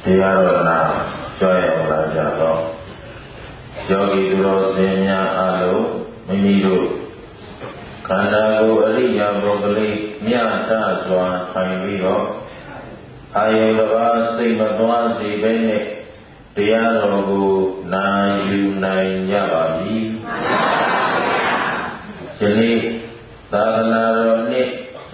တရားတော်နာကြွရောက်လာကြတော့ယောဂီသူတော်စင်များအားလုံးမိမိတို့ခန္ဓာကိုယ်အရိယာပုဂ္ဂလိမြတ်တစွာထိုင်ပြီးတော့အာယုတစ်ပါးစိတ်မသွားစေဘဲနဲ့တရားတော်ကိုနာယူနိုင်ကြပါပြီ။ယနေ့သာသနာတော်နှစ်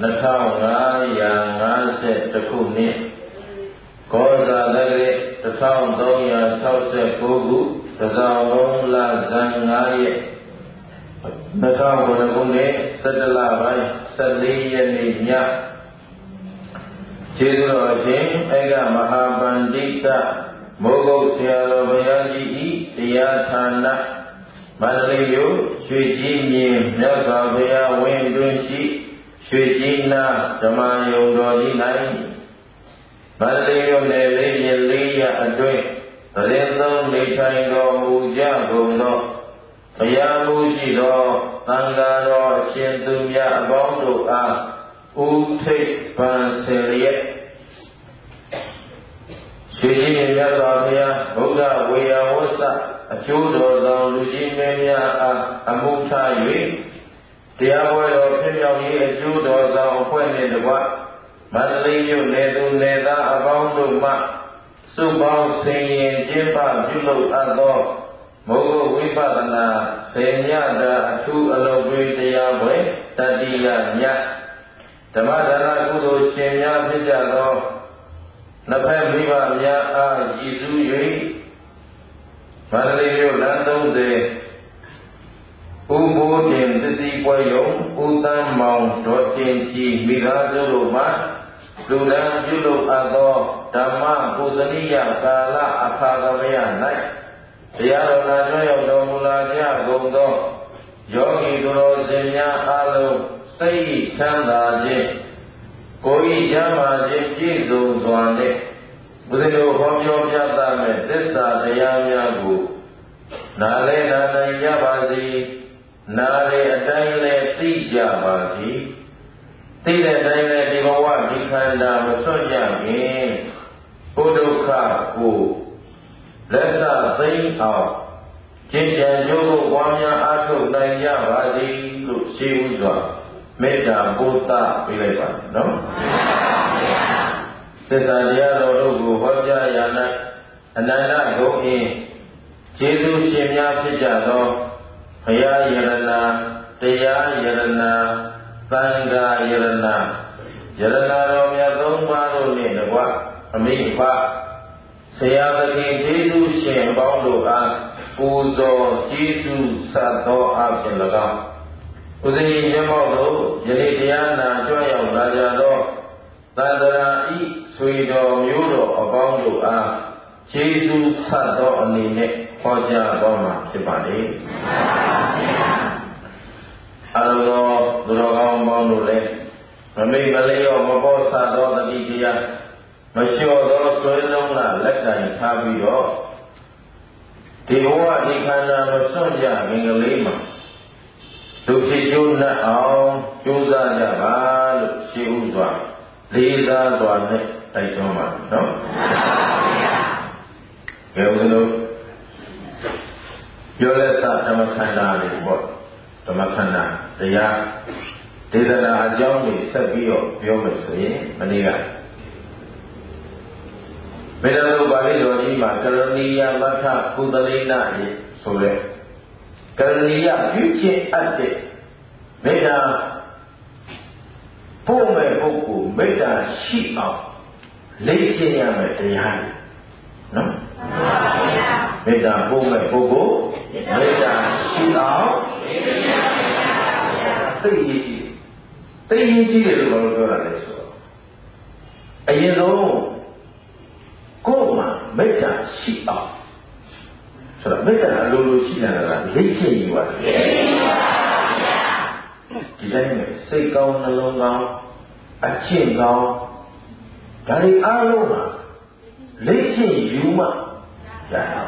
2550ခုနှစ်ကောဇာတက္ကရာ1369ခုတဇောင်းလုံးလဇန်9ရက်2009ခုနှစ်17လပိုင်း14ရက်နေ့ညကျေးဇူးတော်ရှင်အေကမဟာပန္တိတမိုးကုတ်ဆရာတော်ဘုရားကြီးဤတရားဌာနမန္တလေးမြို့ရွှေကြီးမြင်မြတ်စွာဘုရားဝင်းတွင်ရှိရွှေကြီးနာဓမ္မယုံတော်ကြီး၌မန္တလေးမြို့နယ်လေးရလေးရအတွင်းသတင်းသုံးနေထိုင်တော်မူကြကုန်သောဘုရားမူရှိသောသံဃာတော်အရှင်သူမြတ်အပေါင်းတို့အားဥထိပ်ပန်ဆင်လျက်ရွှေကြီးမြတ်စွာဘုရားဗုဒ္ဓဝေယဝဆအကျိုးတော်ဆောင်လူကြီးမင်းများအားအမှုထား၍တရားပွဲတော်ဖြစ်မြောက်ရေးအကျိုးတော်ဆောင်အဖွဲ့နှင့်တကွမန္တလေးမြို့နယ်သူနယ်သားအပေါင်းတို့မှစုပေါင်းဆင်ရင်ကျင်းပပြုလုပ်အပ်သောမိုးကုတ်ဝိပဿနာဆေညတာအထူးအလုပ်တွေတရားပွဲတတိယညဓမ္မဒါနကုသိုလ်ရှင်များဖြစ်ကြသောနှစ်ဖက်မိဘများအားရည်စူး၍မန္တလေးမြို့လမ်း30ဥဘိုးတင်သတိပွဲယုံဥသမ်းမောင်ဒေါ်တင်ကြီးမိသားစုတို့မှလူလန်းပြုလုပ်အပ်သောဓမ္မပုဇနိယကာလအခါသမယ၌တရားတော်နာကြွရောက်တော်မူလာကြကုန်သောယောဂီသူတော်စင်များအားလုံးစိတ်ချမ်းသာခြင်းကိုယ်ဤကျမ်းမာခြင်းပြည့်စုံစွာနဲ့ဘုရားတို့ဟောပြောပြသမဲ့သစ္စာတရားများကိုနားလည်နိုင်ကြပါစေနားလေအတိုင်းလည်းသိကြပါစေသိတဲ့အတိုင်းလည်းဒီဘဝဒီခန္ဓာမဆွတ်ကြခင်ဘုဒ္ဓခကိုလက်စသိမ်းအောင်ကျင့်ကြံကြိုးကိုပွားများအားထုတ်နိုင်ကြပါစေလို့ရှင်းဥစွာမေတ္တာပို့သပေးလိုက်ပါနော်သစ္စာတရားတော်တို့ကိုဟောကြားရ၌အနန္တဂုဏ်၏ကျေးဇူးရှင်များဖြစ်ကြသောဘုရားယရဏတရားယရဏသံဃာယရဏယရဏတော်မြတ်သုံးပါးတို့နှင့်တကွအမိဖဆရာသခင်ကျေးဇူးရှင်အပေါင်းတို့အားပူဇော်ကျေးဇူးဆက်သောအပြင်၎င်းဥဒိယမျက်မှောက်သို့ယနေ့တရားနာကြွရောက်လာကြသောသန္တရာဤဆွေတော်မျိုးတော်အပေါင်းတို့အားကျေးဇူးဆက်သောအနေနဲ့ဟောကြားတော်မှာဖြစ်ပါလေအလောသူတော်ကောင်းပေါင်းတို့လည်းမမိတ်မလျော့မပေါ်ဆသောတတိတရားမလျှော့သောဆွေလုံးကလက်ကင်ထားပြီးတော့ဒီဘဝဒီခန္ဓာမစွန့်ကြခင်ကလေးမှာဒုက္ခကျိုးနှက်အောင်ကြိုးစားကြပါလို့ရှင်းဥစွာလေးစားစွာနဲ့တိုက်တွန်းပါနော်ကဲဦးတို့ပြောလက်စဓမ္မခန္ဓာတွေပေါ့ဓမ္မခန္ဓာတရားဒေသနာအကြောင်းတွေဆက်ပြီးတော့ပြောမယ်ဆိုရင်မနေ့ကမေတ္တာတော်ပါဠိတော်ကြီးမှာကရဏီယမထကုသလိနရေဆိုတဲ့ကရဏီယပြုခြင်းအပ်တဲ့မေတ္တာပို့မဲ့ပုဂ္ဂိုလ်မေတ္တာရှိအောင်လေ့ကျင့်ရမယ်တရားနော်မေတ္တာပို့မဲ့ပုဂ္ဂိုလ်မေတ္တာရှိအောင်သိရေးကြည့်တယ်လို့ပြောတာလေဆိုတော့အရင်ဆုံးကိုယ်မှာမေတ္တာရှိအောင်ဆိုတော့မေတ္တာအလိုလိုရှိနေတာကလေ့ကျင့်ယူရတယ်ဒီတိုင်းနဲ့စိတ်ကောင်းနှလုံးကောင်းအကျင့်ကောင်းဒါတွေအားလုံးမှာလေ့ကျင့်ယူမှရတာ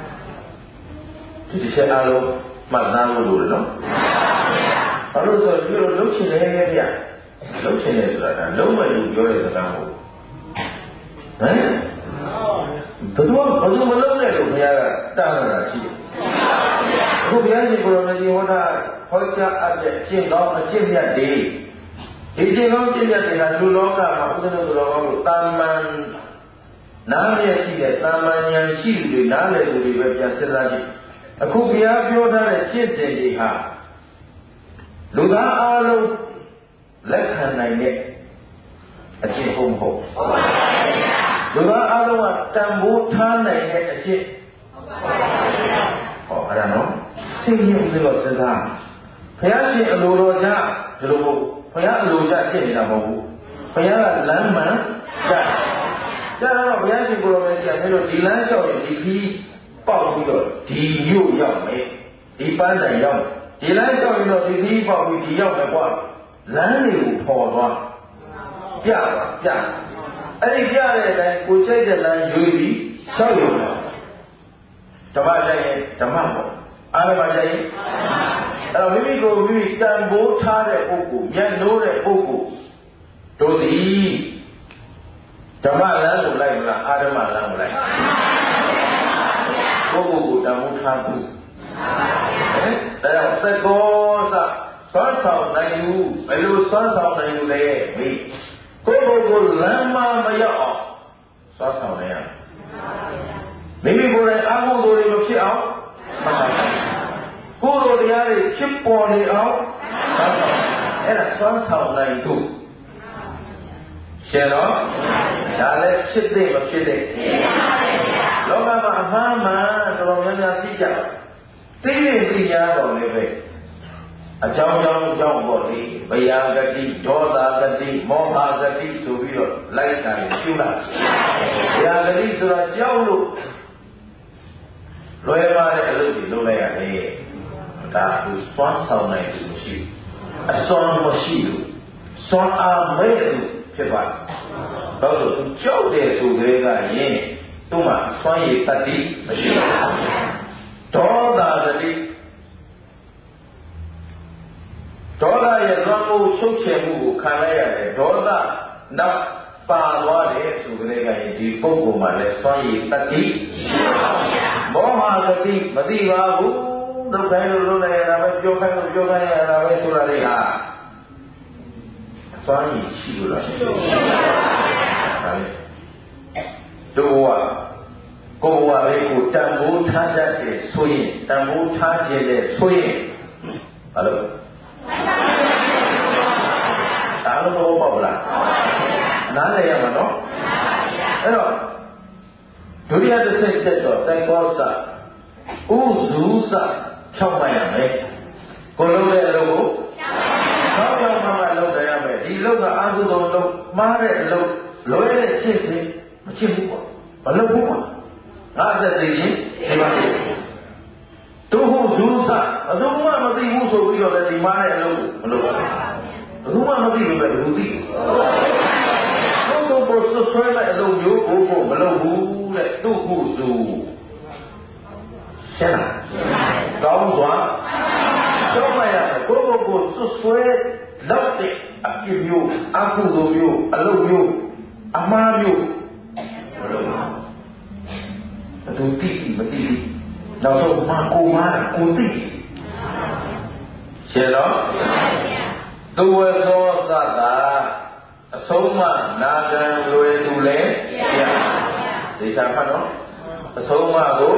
ဒီချက်အားလုံးမှတ်သားလို့လို့နော်ဘာလို့ဆိုပြီးတော့လှုပ်ရှင်နေရဲ့ဗျလှုပ်ရှင်နေဆိုတာကလုံးဝလူပြောတဲ့စကားမဟုတ်ဟမ်သူမလုံးနဲ့လို့ဘုရားကတားတာရှိတယ်အခုဘုရားရှင်ကိုရောင်ကြီးဟောတာဟောကြားအပ်တဲ့အကျင့်ကောင်းအကျင့်မြတ်တွေဒီကျင့်ကောင်းအကျင့်မြတ်တွေကလူလောကမှာဥဒ္ဒနသူတော်ကောင်းတို့တာမန်နားရရှိတဲ့တာမန်ဉာဏ်ရှိသူတွေနားလည်သူတွေပဲပြန်စဉ်းစားကြည့်အခုဘုရားပြောထားတဲ့ကျင့်စဉ်တွေဟာလူသားအလုံးလက်ခံနိုင်တဲ့အကျင့်ဟုတ်မဟုတ်ဟုတ်ပါဘူးလူသားအလုံးကတန်ဖိုးထားနိုင်တဲ့အကျင့်ဟုတ်ပါဘူးဟောအဲ့ဒါနော်သိရင်ဦးဇင်းတို့စဉ်းစားဘုရားရှင်အလိုတော်ကြဒီလိုမဟုတ်ဘုရားအလိုကြဖြစ်နေတာမဟုတ်ဘူးဘုရားကလမ်းမှန်ကြတော့ဘုရားရှင်ကိုယ်တော်ပဲကြည့်မင်းတို့ဒီလမ်းလျှောက်ရင်ဒီခီးပေါက်ပြီးတော့ဒီမြို့ရောက်မယ်ဒီပန်းတိုင်ရောက်ဒီလမ်းလျှောက်ရင်တော့ဒီခီးပေါက်ပြီးဒီရောက်မယ်ကွာလမ်းတွေကိုပေါ်သွားပြအဲ့ဒီပြတဲ့အတိုင်းကိုစိတ်တဲ့လမ်းရွေးပြီးလျှောက်ရုံဓမ္မကြရင်ဓမ္မပေါ့အာရမကြရင်အဲ့တော့မိမိကိုမိမိတန်ဖိုးထားတဲ့ပုဂ္ဂိုလ်မျက်နှိုးတဲ့ပုဂ္ဂိုလ်တို့သည်ဓမ္မလမ်းကိုလိုက်မလားအာရမလမ်းကိုလိုက်ပုဂ္ဂိုလ်ကိုတန်ဖိုးထားဘူးဒါကြောင့်သကောစစွမ်းဆောင်နိုင်ယူဘယ်လိုစွမ်းဆောင်နိုင်ယူလဲမိကိုယ်ကိုလမ်းမမရောက်အောင်စွမ်းဆောင်နိုင်ရမိမိကိုယ်တိုင်အာဟုသို့တွေမဖြစ်အောင်မဆောင်ကိုယ်တို့တရားတွေဖြစ်ပေါ်နေအောင်အဲ့ဒါစွမ်းဆောင်နိုင်သူရှင်တော့ဒါလည်းဖြစ်တဲ့မဖြစ်တဲ့လောကမှာအမှားမှန်တော်တော်များများသိကြသိရင်သိကြတော့လည်းပဲအကြောင်းပေါ့လေဗယာဂတိဒေါသဂတိမောဟဂတိဆိုပြီးတော့လိုက်တာရှုလိုက်ဗယာဂတိဆိုတာကြောက်လို့လွယ်ပါတဲ့အလုပ်တွေလုပ်လိုက်ရတယ်ဒါကိုစွမ်းဆောင်နိုင်သူမရှိအစွမ်းမရှိလို့စွမ်းအားမဲ့လို့ဖြစ်ပါတယ်ဘာလို့သူကြောက်တယ်ဆိုကြတဲ့ကရင်သူ့မှာစွမ်းရည်တတိမရှိဘူးဒေါသဂတိဒေါသရဲ့လွန်မှုချုပ်ချယ်မှုကိုခံလိုက်ရတယ်ဒေါသနောက်ပါသွားတယ်ဆိုကြတဲ့ကရင်ဒီပုဂ္ဂိုလ်မှာလည်းစွမ်းရည်တတိမောဟဂတိမသိပါဘူးဒုက္ခလို့လုပ်လိုက်ရတာပဲပြောခိုင်းလို့ပြောခိုင်းရတာပဲဆိုတာတွေဟာစွမ်းရည်ရှိလို့လားဒါလေတို့ကကိုယ်ဝါလေးကိုတန်ဖိုးထားတတ်တယ်ဆိုရင်တန်ဖိုးထားခြင်းနဲ့ဆိုရင်ဘာလို့ဒါလို့ဘောပေါ့လားနားလည်ရမှာနော်အဲ့တော့ဒုတိယတစ်ဆင့်တက်တော့တိုက်ကောစဥဇူစ6မှတ်ရမယ်ကိုလုံးတဲ့အလုပ်ကို6မှတ်လုပ်တယ်ရမယ်ဒီလုပ်ကအာဟုသောလုပ်မှားတဲ့အလုပ်လွဲတဲ့ဖြစ်စေမဖြစ်ဘူးပေါ့မလုပ်ဘူးပေါ့ငါသက်သိရင်ဒီမှာသူဟုဇူစအလုံးမမသိဘူးဆိုပြီးတော့လည်းဒီမှားတဲ့အလုပ်ကိုမလုပ်ဘူးဘယ်သူမှမသိဘူးပဲဘယ်သူသိကိုဆွဲမဲ့အလုံးမျိုးကိုမလုပ်ဘူးတဲ့သူဟုဇူရှင်းလားကောင်းစွာကျောင်းမရကိုဆွဲလောက်တဲ့အပြစ်မျိုးအကုသိုလ်မျိုးအလုပ်မျိုးအမှားမျိုးမလုပ်ဘူးသူသိမသိဘူးနောက်ဆုံးမှာကိုသိရှင်းတော့သူဝေသောသတ္တာအဆုံးမနာခံလွယ်သူလည်းပြဒေသဖတ်တော့အဆုံးမကို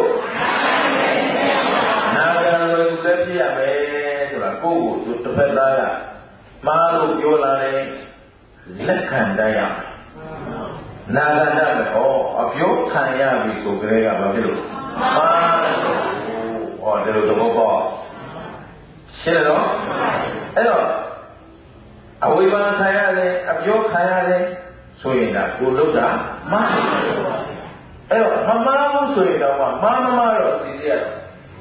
နာခံလွယ်သူလည်းပြရမယ်ဆိုတာကိုယ့်ကိုတစ်ဖက်သားကမှားလို့ပြောလာတယ်လက်ခံတတ်ရမယ်နာခံတတ်မယ်ဟောအပြောခံရပြီဆိုကြတဲ့ကဘာဖြစ်လို့မှားဟောဒီလိုသဘောပေါက်ရှင်းတော့အဲ့တော့အဝိမာခံရတယ်အပြောခံရတယ်ဆိုရင်ဒါကိုလုတာမှားတယ်အဲ့တော့မမှားဘူးဆိုရင်တော့မှားတော့စီစီရတယ်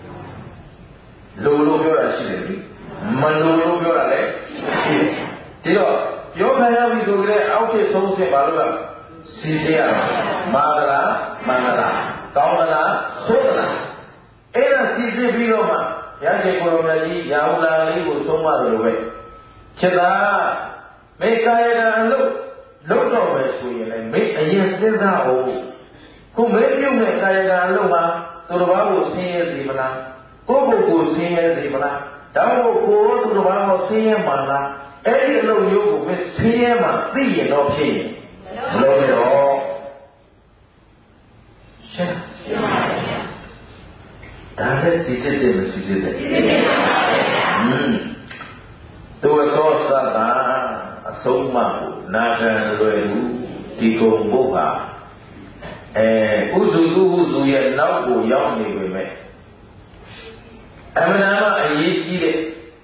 လို့ပြောတာရှိတယ်လေမလို့ပြောတာလည်းရှိတယ်ဒီတော့ပြောခံရပြီဆိုကြတဲ့အောက်ဖြစ်ဆုံးဖြစ်ပါလို့ကစီစီရမှားလားမှန်လားကောင်းလားဆိုးလားအဲ့ဒါစီစီပြီးတော့မှရတဲ့ကိုယ်တော်မြတ်ကြီးရာဟုလာလေးကိုသုံးပါလို့ပဲခြေသာမေကာယကအလုပ်တော့ပဲဆိုရင်လည်းမေအရင်စဉ်းစားဖို့ခုမေးပြုတ်တဲ့ကာယကံအလုံးမှာသူတစ်ပါးကိုဆင်းရဲစေမလားကိုယ့်ကိုယ်ကိုဆင်းရဲစေမလားဒါမှမဟုတ်ကိုယ်သူတစ်ပါးကိုဆင်းရဲမှာလားအဲ့ဒီအလုံးမျိုးကိုဆင်းရဲမှာသိရင်တော့ဖြစ်ရင်မလို့တော့ရှင်းပါဗျာဒါလည်းစီစစ်တယ်မစီစစ်တယ်စီစစ်ပါဗျာသူသောသတ္တအဆုံးမကိုနာခံလွယ်မှုဒီကုံဘုရားဥစုသူဥစုရဲ့နောက်ကိုရောက်နေပေမဲ့အမှန်တမ်းအရေးကြီးတဲ့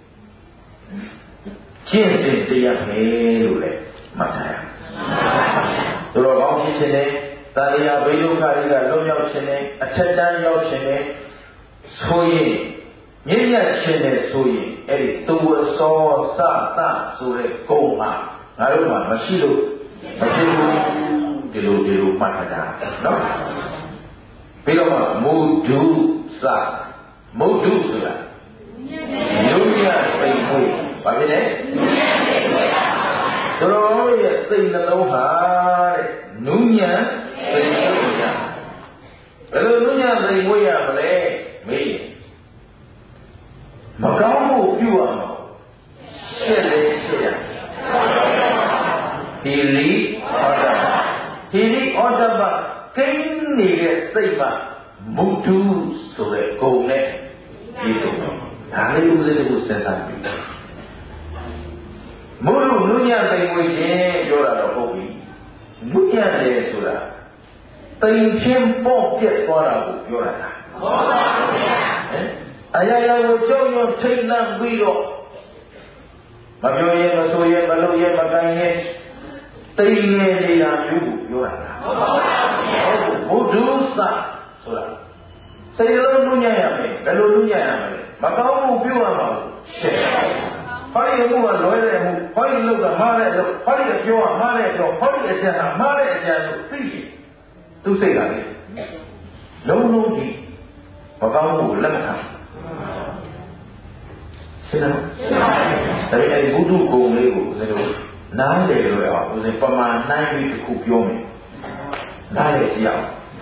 ကျင့်စဉ်တရားပဲလို့လည်းမှတ်ထားရအောင်သူတော်ကောင်းဖြစ်ခြင်းနဲ့သာရိယာဘိဒုက္ခတွေကလွတ်မြောက်ခြင်းနဲ့အထက်တန်းရောက်ခြင်းနဲ့ဆိုရင်မြင့်မြတ်ခြင်းနဲ့ဆိုရင်အဲ့ဒီသူဝသောသတဆိုတဲ့ဂုဏ်မှာငါတို့မှာမရှိလို့မဖြစ်ဘူးဒီလိုမှတ်ထားကြနော်ပြီးတော့မုဒုစမုဒုဆိုတာညုညသိမ့်မှုဘာဖြစ်လဲတို့ရဲ့စိတ်နှလုံးဟာတဲ့နုညံသိမ့်မှုရဘယ်လိုနုညံသိမ့်မှုရမလဲမေးမကောင်းမှုပြုရမှာရှက်လေရှက်ရဟီလီဩဒ္ဒဟီလီဩဒ္ဒဘကိန်းနေတဲ့စိတ်မှာမုဒ္ဒုဆိုတဲ့ဂုဏ်နဲ့ဒီလိုဒါလေးဦးလေးကိုစဉ်းစားကြည့်မုဒ္ဒုနုညံသိမ့်ဝင်ခြင်းပြောတာတော့ဟုတ်ပြီနုညံတယ်ဆိုတာသိမ့်ခြင်းပေါ့ပြက်သွားတာကိုပြောတာလားဟုတ်ပါဘူးဗျာအရာရာကိုကြောက်ရွံ့ထိတ်လန့်ပြီးတော့မပြောရင်မဆိုရင်မလုပ်ရင်မကိုင်ရင်သိနေနေတာမျိုးကိုပြောတာလားဟုတ်ပါဘူးဗျာဟုတ်ဘုဒ္ဓဆဆိုတာစိတ်လုံးနုညံ့ရမယ်ဘယ်လိုနုညံ့ရမလဲမကောင်းမှုပြုရမှာရှင်းဟောဒီအမှုကလွဲတဲ့မှုဟောဒီလုပ်ကမှားတဲ့လုပ်ဟောဒီအပြောကမှားတဲ့ပြောဟောဒီအကျဉ်းကမှားတဲ့အကျဉ်းကိုသိရင်သူစိတ်ကလေလုံးလုံးဒီမကောင်းမှုကိုလက်မခံရှင်းလားဒါပေမဲ့ဘုဒ္ဓဂုံလေးကိုဒီလိုနားလေလို့ရအောင်ဦးဇင်းပမာဏနိုင်ပြီးတစ်ခုပြောမယ်နားလေကြည့်အောင်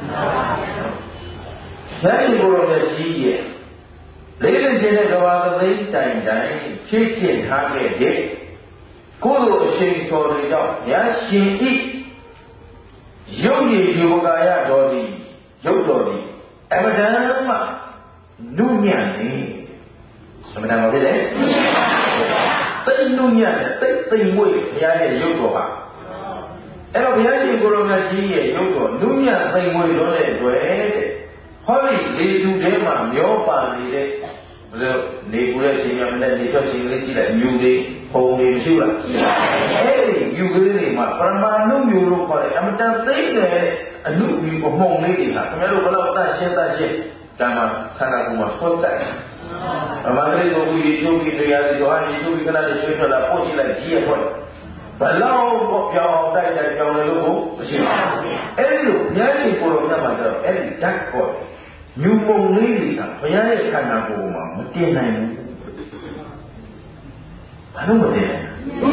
ရရှိဘုရောရဲ့ကြီးရဲ့လေးလေးချင်းတဲ့ကဘာသိတိုင်တိုင်ဖြည့်ကျင့်ထားခဲ့တဲ့ကိုယ်လိုအရှိန်တော်တွေကြောင့်ရရှင်ဤရုပ်ရည်ယူကာယတော်သည်ရုပ်တော်သည်အမတန်မှနုညံ့နေအမတန်ပါဖြစ်တယ်သိနုညံ့တဲ့သိမွေ့ဘုရားရဲ့ရုပ်တော်ဟာအဲ့တော့ဘုရားရှင်ကိုရောမြတ်ကြီးရဲ့ရုပ်တော်နုညံ့သိမွေ့လို့တဲ့အတွက်တဲ့ဟောဒီလေသူထဲမှာမျောပါနေတဲ့ဘယ်လိုနေကူတဲ့အချိန်မှလည်းနေထွက်ချိန်လေးကြည့်လိုက်မြူတွေပုံတွေမရှိဘူးလားအဲ့ဒီမြူကလေးတွေမှာပရမဏုမြူလို့ခေါ်တဲ့အမတန်သိတဲ့အနုမြူအမှုံလေးတွေကခင်ဗျားတို့ဘယ်လောက်တတ်ရှင်းဒါမှခန္ဓာကိုယ်မှာဆွတ်တက်အမှန်တည်းကိုဒီချိုးပြီးတရားစီတော့ဒီချိုးပြီးခဏလေးဆွေးထွက်လာပို့ကြည့်လိုက်ကြီးရဖွဲ့ဘလောက်ပေါ့ပြောင်းတိုက်ပြောင်းလို့ကိုမရှိပါဘူးအဲ့ဒီလိုဘုရားရှင်ကိုယ်တော်မြတ်မှာကျတော့အဲ့ဒီဓာတ်ခေါ်ညူပုံလေးတွေကဘုရားရဲ့ခန္ဓာကိုယ်မှာမတင်နိုင်ဘူးဘာလို့မတင်နိုင်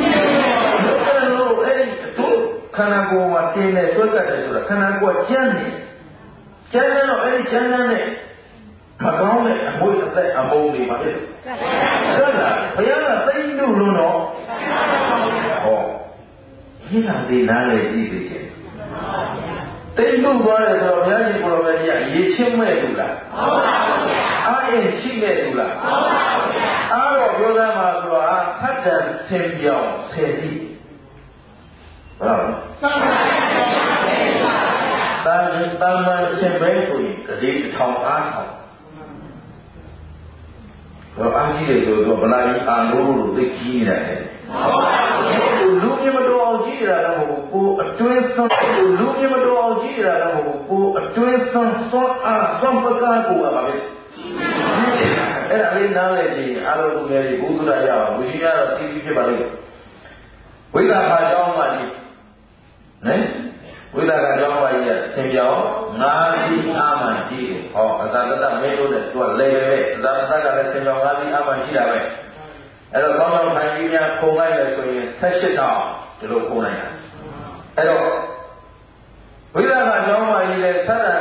ဘူးအဲ့ဒီတို့ခန္ဓာကိုယ်မှာတင်နေဆွတ်တက်တယ်ဆိုတာခန္ဓာကိုယ်ကျန်းနေကျန်းတော့အဲ့ဒီကျန်းတဲ့မကောင်းတဲ့အမွေအသက်အမုန်းတွေပါလေဟုတ်လားဘုရားကသိလို့လို့တော့ဟောဒီနာလေးနားလေကြည့်စေချင်သိလို့သွားတယ်ဆိုတော့ဘုရားရှင်ကိုယ်တော်ကြီးကရေချင်းမဲ့လူလားဟုတ်ပါဘူးဗျာအားအင်းရှိမဲ့လူလားဟုတ်ပါဘူးဗျာအားတော့ပြောသားမှာဆိုတော့ဖတ်တန်ဆင်ပြောင်းဆယ်စီဟုတ်လားသံဃာတမန်ရှင်ပဲဆိုရင်တည်းတစ်ထောင်အားဆောင်တော့အားကြီးတယ်ဆိုတော့ဗလာကြီးအာလို့သိကြီးနေတယ်ဟုတ်ပါဘူးလူမြမတော်အောင်ကြီးနေတာလည်းမဟုတ်ဘူးကိုအတွင်းဆုံးလူမြမတော်အောင်ကြီးနေတာလည်းမဟုတ်ဘူးကိုအတွင်းဆုံးစွမ်းအားစွမ်းပကားကိုပါပဲအဲ့ဒါလေးနားလဲကြည့်အားလုံးလူငယ်တွေဘုသူရရအောင်လူကြီးများတော့တီးပြီးဖြစ်ပါလိမ့်မယ်ဝိသခါကြောင်းပါကြီးနော်ဝိသကကြောင့်ပါကြီးကဆင်ပြောင်းငါးစီးအာမန်ကြည့်တယ်ဟောအသာတတမဲလို့နဲ့သူကလဲပဲအသာတတကလည်းဆင်ပြောင်းငါးစီးအာမန်ရှိတာပဲအဲ့တော့ကောင်းကောင်းခိုင်းပြီးများခုံလိုက်ရဆိုရင်18တောင်ဒီလိုခုံလိုက်တာအဲ့တော့ဝိသကကြောင့်ပါကြီးလည်းဆက်တာ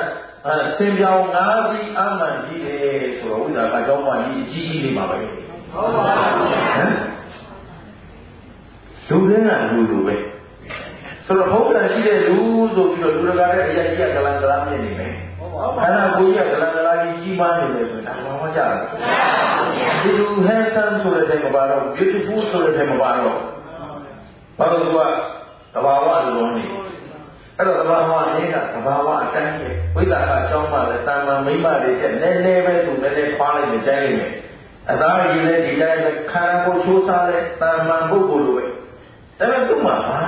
ဆင်ပြောင်း၅စီးအမှန်ကြီးတယ်ဆိုတော့ဝိသကကျောင်းမကြီးအကြီးကြီးလေးပါပဲဟုတ်ပါဘူးဟမ်လူတွေကလူပဲဆိုတော့ဘုရားရှိတဲ့လူဆိုပြီးတော့လူတကာတဲ့အရာကြီးကကလန်ကလာမြင်နေမယ်ခန္ဓာကိုယ်ကြီးကကလန်ကလာကြီးကြီးမားနေတယ်ဆိုရင်ဒါမှမဟုတ်ကြဘူးဒီလူ handsome ဆိုတဲ့မပါတော့ beautiful ဆိုတဲ့မပါတော့ဘာလို့သူကသဘာဝလိုလုံးနေအဲ့တော့သဘာဝလေးကသဘာဝအတိုင်းပဲဝိသကအကြောင်းမှလည်းတာမန်မိမတွေချက်နည်းနည်းပဲသူနည်းနည်းခွာလိုက်ရင်ကျိုင်းလိုက်မယ်အသားရည်လည်းဒီတိုင်းပဲခန္ဓာကိုယ်ချိုးစားတဲ့တာမန်ပုဂ္ဂိုလ်လိုပဲဒါပေမဲ့သူ့မှာဘာ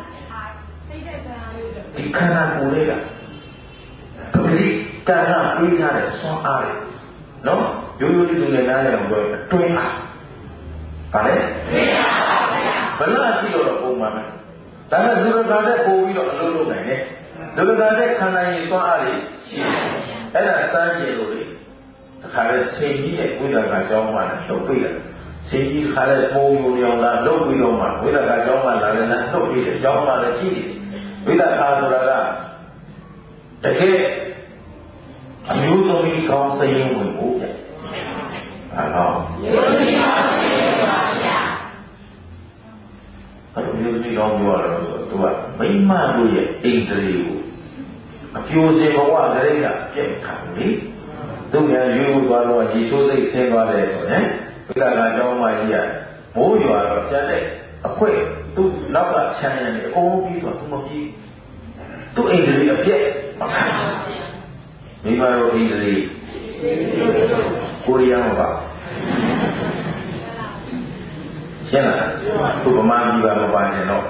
ဒီခန္ဓာကိုယ်လေးကပဂရိကာရပေးထားတဲ့ဆွမ်းအားတွေနော်ရိုးရိုးလေးလူငယ်သားလည်းပြောအတွင်းအားဗါလဲဘလားရှိတော့ပုံမှန်ပဲဒါနဲ့လူရကာတဲ့ပို့ပြီးတော့အလုပ်လုပ်နိုင်တယ်လူရကာတဲ့ခန္ဓာရည်ဆွမ်းအားတွေရှိတယ်အဲ့ဒါစမ်းကြည့်လို့လေတခါလဲဆင်ကြီးတဲ့ဝိသကကြောင်းမှလည်းလှုပ်ပြီးတယ်ဆင်ကြီးခါတဲ့ပုံမျိုးရောင်လာလှုပ်ပြီးတော့မှဝိသကကြောင်းမှလာလည်းလှုပ်ပြီးတယ်ကြောင်းမှလည်းရှိတယ်ဝိသကာဆိုတာကတကယ်အမျိုးသမီးကောင်းစရင်ဝင်ဖို့ပြအဲ့တော့မျိုးသမီးကောင်းစရင်ပါဗျာအဲ့လိုမျိုးသမီးကောင်းပြောရတော့ဆိုသူကမိမတို့ရဲ့အိန္ဒြေကိုအပြိုစင်ဘဝကလေးကပြည့်ခံလေသူများရွေးသွားတော့ရေချိုးစိတ်ဆင်းသွားတယ်ဆိုရင်ဝိသကာကျောင်းမကြီးကမိုးရွာတော့ကျန်တဲ့အခွင့်သူ့နောက်ကချမ်းရံနေအကုန်ပြီးတော့သူမပြီးသူ့အိန္ဒြေအပြည့်မခံမိမတို့အိန္ဒြေကိုရီးယားမှာပါရှင်းလားသူဗမာပြည်ပါမပါနဲ့တော့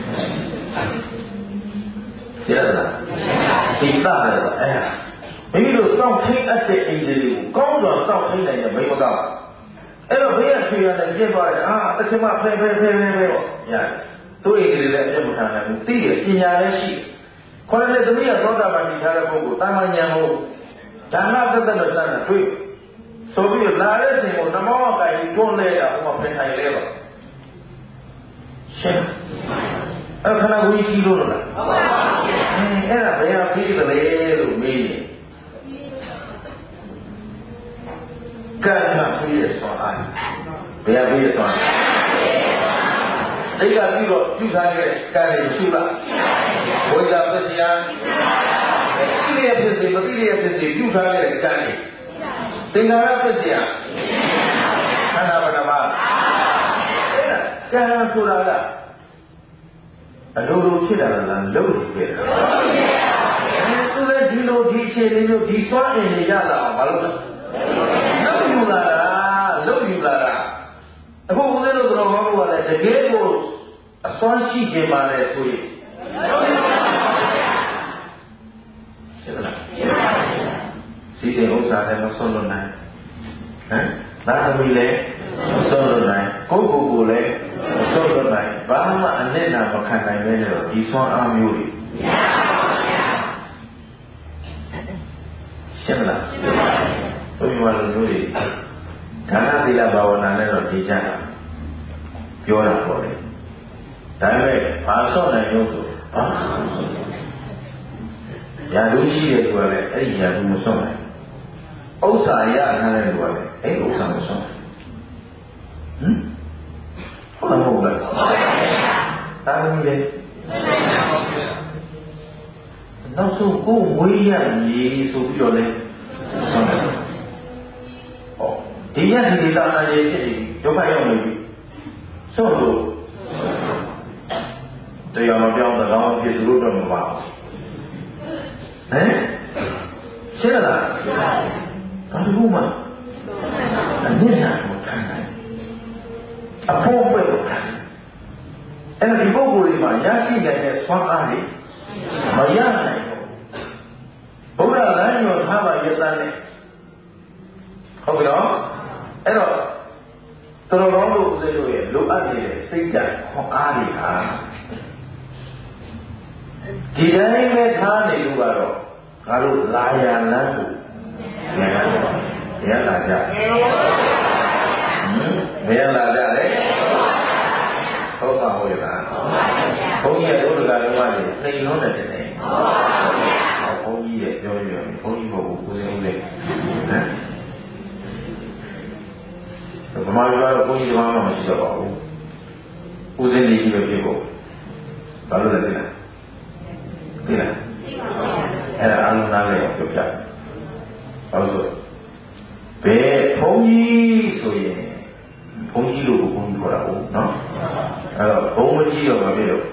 ရှင်းလားဒီသားတယ်အဲ့မိမိတို့စောင့်ထိန်အပ်တဲ့အိန္ဒြေကိုကောင်းစွာစောင့်ထိန်နိုင်တဲ့မိမကောင်းအဲ့တော့ဘေးကဆွေရတယ်ပြည့်သွားတယ်တချင်မဖဲပေါ့ရတယ်သူ့အိန္ဒြေလည်းအပြတ်မခံနိုင်ဘူးသိတယ်ပညာလည်းရှိခေါ်တဲ့သမီးကသောတာပန်တည်ထားတဲ့ပုဂ္ဂိုလ်တာမန်ဉာဏ်ကိုဒါနသက်သက်နဲ့စမ်းတာတွေ့ဆိုပြီးလာတဲ့สิ่งကိုနမောကကြီးတွန်းလဲတာဟိုမှာဖင်ထိုင်လဲပါရှင်းအဲ့ခဏကိုကြီးလို့လားဟုတ်ပါဘူးအဲ့ဒါဘယ်ဟာပြီးတယ်လဲလို့မေးရင်ကံကပြီးရသွားတယ်ဘယ်ဟာပြီးရသွားလဲတိတ်ကပြီးတော့ပြုထားတဲ့ကံတွေရှိလားဝိဇ္ဇာပစ္စယတိရဖြစ်စေမတိရဖြစ်စေပြုထားတဲ့ကံတွေသင်္ခါရပစ္စယခန္ဓာပဏမအဲ့ဒါကံဆိုတာကအလိုလိုဖြစ်တာလားလုံးလို့ဖြစ်တာသူလည်းဒီလိုဒီအခြေအနေမျိုးဒီစွမ်းအင်တွေရလာအောင်မလုပ်ဘူးလုံးယူလာတာအခုဦးဇင်းတို့တော်ဘာလို့လဲတကယ်ကိုအစွမ်းရှိခြင်းပါလေဆိုရင်စီတဲ့ဥစ္စာလည်းမဆုံးလို့နိုင်ဟမ်သာသမီလည်းမဆုံးလို့နိုင်ကိုယ့်ကိုယ်လည်းမဆုံးလို့နိုင်ဘာမှအနစ်နာမခံနိုင်ပဲလို့ဒီဆွမ်းအားမျိုးတွေရှင်းလားဘုရားလူမျိုးတွေဒါနသီလဘာဝနာနဲ့တော့သိကြတာပြောတာပေါ့လေဒါပေမဲ့ဘာဆော့နိုင်လို့ဆိုဘာရာလူရှိတဲ့သူကလည်းအဲ့ဒီရာလူမဆော့နိုင်ဥစ္စာရထားတဲ့လူကလည်းအဲ့ဥစ္စာမဆော့နိုင်ဟုတ်လားဟုတ်လားဒါမှမဟုတ်လေနောက်ဆုံးကိုဝေးရမြေဆိုပြီးတော့လေဆော့နိုင်ဟောဒီရဒီတာနာရေးဖြစ်ပြီးဒုက္ခရောက်နေပြီဆော့လို့တရားမပြောင်းတဲ့ကောင်ဖြစ်သူတို့တော့မပါဘူးဟမ်ရှင်းလားဘာလို့မှအနည်းငယ်ကိုခံနိုင်အဖို့ပဲလို့ခံအဲ့ဒီပုဂ္ဂိုလ်တွေမှာရရှိနိုင်တဲ့ဆွမ်းအားတွေမရနိုင်ဘူးဘုရားလမ်းညွှန်ထားပါရတဲ့နဲ့ဟုတ်ပြီနော်အဲ့တော့တော်တော်လို့ဦးဇင်းတို့ရဲ့လိုအပ်နေတဲ့စိတ်ဓာတ်ခွန်အားတွေဟာဒီတိုင်းပဲထားနေလို့ကတော့ငါတို့လာရလမ်းကိုဘယ်လာကြဘယ်လာကြလဲဟုတ်ပါဘူးလားဘုန်းကြီးတို့ကလည်းနှိမ်လုံးတယ်တဲ့ဟုတ်ပါဘူးဘုန်းကြီးရဲ့ပြောရရင်ဘုန်းကြီးတမမှမရှိတော့ပါဘူးဦးစင်းလေးကြီးပဲဖြစ်ဖို့ဘာလို့လဲသိလားအဲ့ဒါအလုံးသားလေးကိုပြောပြဘာလို့ဆိုဘယ်ဘုန်းကြီးဆိုရင်ဘုန်းကြီးလို့ဘုန်းကြီးခေါ်တာဟုတ်နော်အဲ့တော့ဘုန်းမကြီးတော့မဖြစ်တော့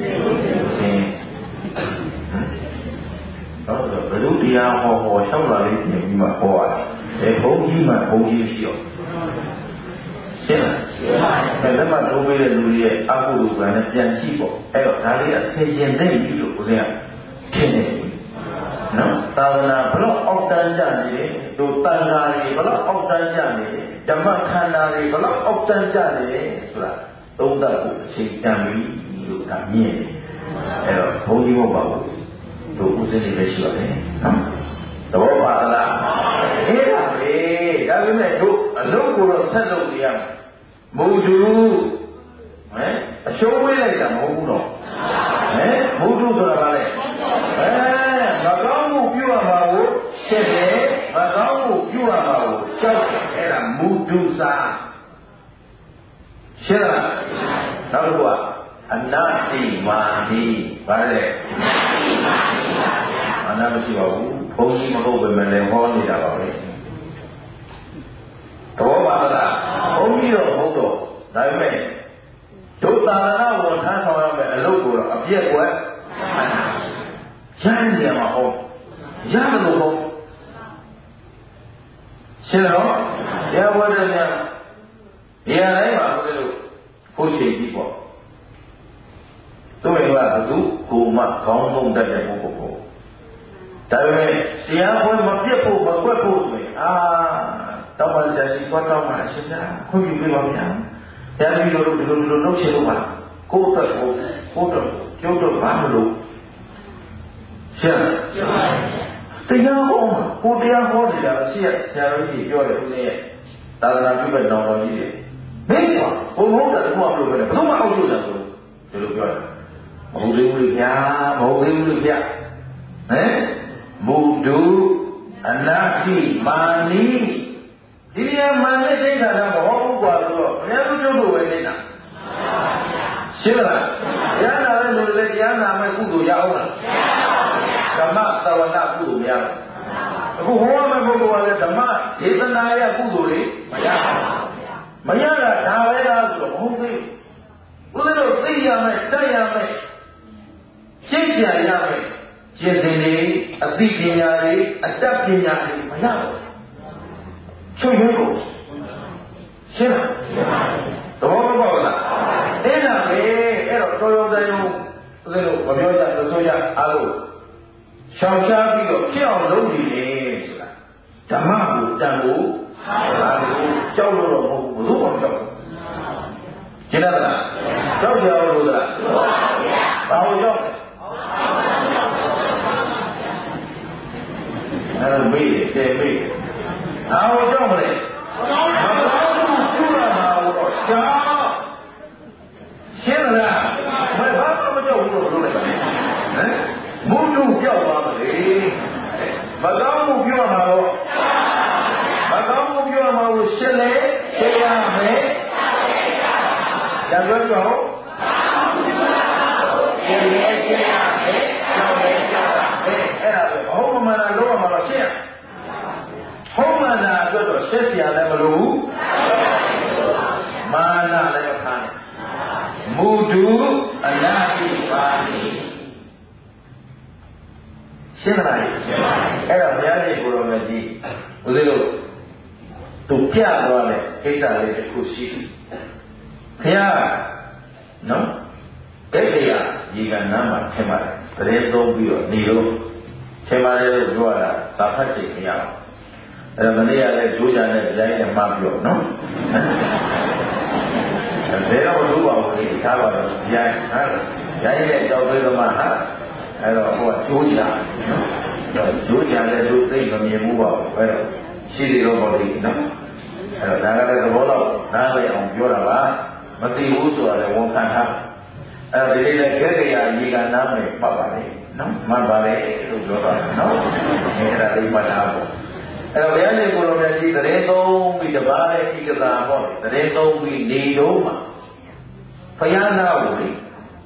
ဘယ်လိုတရားဟောရှောက်လာလေးပြင်ပြီးမှဟောရတယ်ဘုန်းကြီးမှဘုန်းကြီးရှိတော့ရှင်းလားလက်မှတ်ထိုးပေးတဲ့လူတွေရဲ့အကုသိုလ်ကံနဲ့ပြန်ကြည့်ပေါ့အဲ့တော့ဒါလေးအဆင်ကျင်သိပြီလို့ဦးဇင်းကထင်နေပြီနော်သာသနာဘလို့အောက်တန်းကြနေတယ်တို့တန်ဃာတွေဘလို့အောက်တန်းကြနေတယ်ဓမ္မခန္ဓာတွေဘလို့အောက်တန်းကြနေတယ်ဆိုတာသုံးသပ်ဖို့အချိန်တန်ပြီလို့ဒါမြင်တယ်အဲ့တော့ဘုန်းကြီးမဟုတ်ပါဘူးတို့ဦးဇင်းတွေပဲရှိပါတယ်နော်သဘောပါလားအေးပါပဲဒါပေမဲ့တို့အလုပ်ကိုတော့ဆက်လုပ်နေရမဟုတ်ဘူးအရှုံးဝေးလိုက်တာမဟုတ်ဘူးတော့မဟုတ်ဘူးဆိုတာကလည်းမကောင်းမှုပြုရမှာကိုရှင်းတယ်မကောင်းမှုပြုရမှာကိုကြောက်တယ်အဲ့ဒါမုဒုစာရှင်းလားနောက်တစ်ခုကအနာတိမာတိဘာလဲအနာမရှိပါဘူးဘုန်းကြီးမဟုတ်ပဲမလဲဟောနေတာပါပဲတော့ပါလားဘုန်းကြီးတော့ဟုတ်တော့ဒါပေမဲ့ဒုသာရဏဝန်ထမ်းဆောင်ရမယ်အလုပ်ကိုတော့အပြည့်ကွယ်ရမ်းနေမှာဟုတ်ရတယ်လို့ဟုတ်ရှင်းတော့ရဝတ္တညာနေရာတိုင်းမှာဘုရားတို့ဖို့ချိန်ကြည့်ပေါ့တို့ရောကသူကိုမှခေါင်းဆုံးတတ်တဲ့ပုဂ္ဂိုလ်ကိုဒါပေမဲ့ဆရာဘွယ်မပြတ်ဖို့မကွက်ဖို့ဆိုရင်တောင်းပါကြစီသွားတောင်းပါအရှင်သာခွင့်ပြုပေးပါဗျာတရားပြီးတော့ဒီလိုလုပ်ချင်လို့ပါကိုယ့်အတွက်ကိုတော့ကျုပ်တို့ဘာမလို့ရှင်းတရားဟောမှာကိုတရားဟောနေတာရှိရဆရာတော်ကြီးပြောတယ်ဦးလေးရဲ့သာသနာပြုတဲ့နောင်တော်ကြီးတွေမင်းကဘုံဟုတ်တယ်ဘုရားပြောတယ်ဘယ်သူမှအောက်ကျတယ်ဆိုဒီလိုပြောတယ်မဟုတ်သေးဘူးဗျာမဟုတ်သေးဘူးဗျာမုဒုအနာတိမာနိဒီနေရာမှာနဲ့သိတာကမဟုတ်ဘူးကွာဆိုတော့ဘုရားသူကျုပ်တို့ပဲနေတာရှင်းလားတရားနာတဲ့လူတွေလည်းတရားနာမဲ့ကုသိုလ်ရအောင်လားဓမ္မသဝနာကုသိုလ်မရဘူးအခုဟောရမယ့်ပုဂ္ဂိုလ်ကလည်းဓမ္မဒေသနာရကုသိုလ်တွေမရတာဒါပဲလားဆိုတော့မဟုတ်သေးဘူးဦးဇင်းတို့သိရမယ်တတ်ရမယ်ရှင်းပြရမယ်ကျင့်စဉ်တွေအသိပညာတွေအတတ်ပညာတွေမရဘူးချုပ်ရွေးကိုရှင်းလားသဘောမပေါက်လားအဲ့ဒါပဲအဲ့တော့တော်တော်တိုင်းဦးဇင်းတို့မပြောကြဆိုရအားလို့ရှောင်ရှားပြီးတော့ဖြစ်အောင်လုပ်နေလေဆိုတာဓမ္မကိုတန်ဖို့ဟာလို့ကြောက်လို့တော့မဟုတ်ဘူးဘယ်လိုမှမကြောက်ဘူးရှင်းလားကြောက်ကြလို့လားဘာလို့ကြောက်အဲ့ဒါမေးတယ်မေးဘာလို့ကြောက်မလဲမကောင်းမှုပြုရမှာတော့ကြောက်ရှင်းလားမဘာမှမကြောက်ဘူးလို့ပြောလိုက်မုဒ္ဒုကြောက်ပါမလေမကောင်းမှုပြုရမှာတော့မကောင်းမှုပြုရမှာကိုရှင်းလေရှင်းရမယ်ဒါပြောတော့ရှင်းလေရှင်းရမယ်ကြောက်လေကြောက်တာအဲ့ဒါပဲဘုံမနာလို့ရမှာတော့ရှင်းရဟုတ်မှန်တာအတွက်တော့ရှက်စရာလည်းမလိုဘူးမာနလည်းမခံမုဒုအနာတိပါဏိရှင်းလားအဲ့တော့ဘုရားရှင်ကိုယ်တော်မြတ်ကြီးဦးဇင်းတို့သူပြသွားတဲ့ကိစ္စလေးတစ်ခုရှိတယ်ဘုရားနော်ဒိဋ္ဌိယဒီကနာမှာထင်ပါတယ်ပရိသုံးပြီးတော့နေတော့ထင်ပါတယ်လို့ပြောတာသာဖတ်ချိန်မရဘူးအဲ့တော့မနေ့ကလည်းကြိုးကြတဲ့ကြိုင်းနဲ့မှပြောနော်ဘယ်တော့လို့ပါဘူးလေထားပါတော့ကြိုင်းဟာကြိုင်းရဲ့ကြောက်သေးသမားဟာအဲ့တော့ဟိုကကြိုးကြနော်ကြိုးကြတဲ့သူသိမမြင်ဘူးပါဘူးအဲ့တော့ရှိတယ်တော့ပေါ့လေနော်အဲ့တော့ဒါကလည်းသဘောတော့နားလည်အောင်ပြောတာပါမသိဘူးဆိုတာလည်းဝန်ခံထားအဲ့ဒီလေးလည်းကြဲကြရရေကနားမယ်ပတ်ပါလေနော်မှန်ပါလေလို့ပြောတာနော်အဲ့ဒါလေးမှတ်ထားဖို့အဲ့တော့ဘုရားရှင်ကိုယ်တော်မြတ်ကြီးတရင်သုံးပြီးတပါးနဲ့ဤကသာပေါ့တရင်သုံးပြီးနေတော့မှဘုရားနာကိုလေ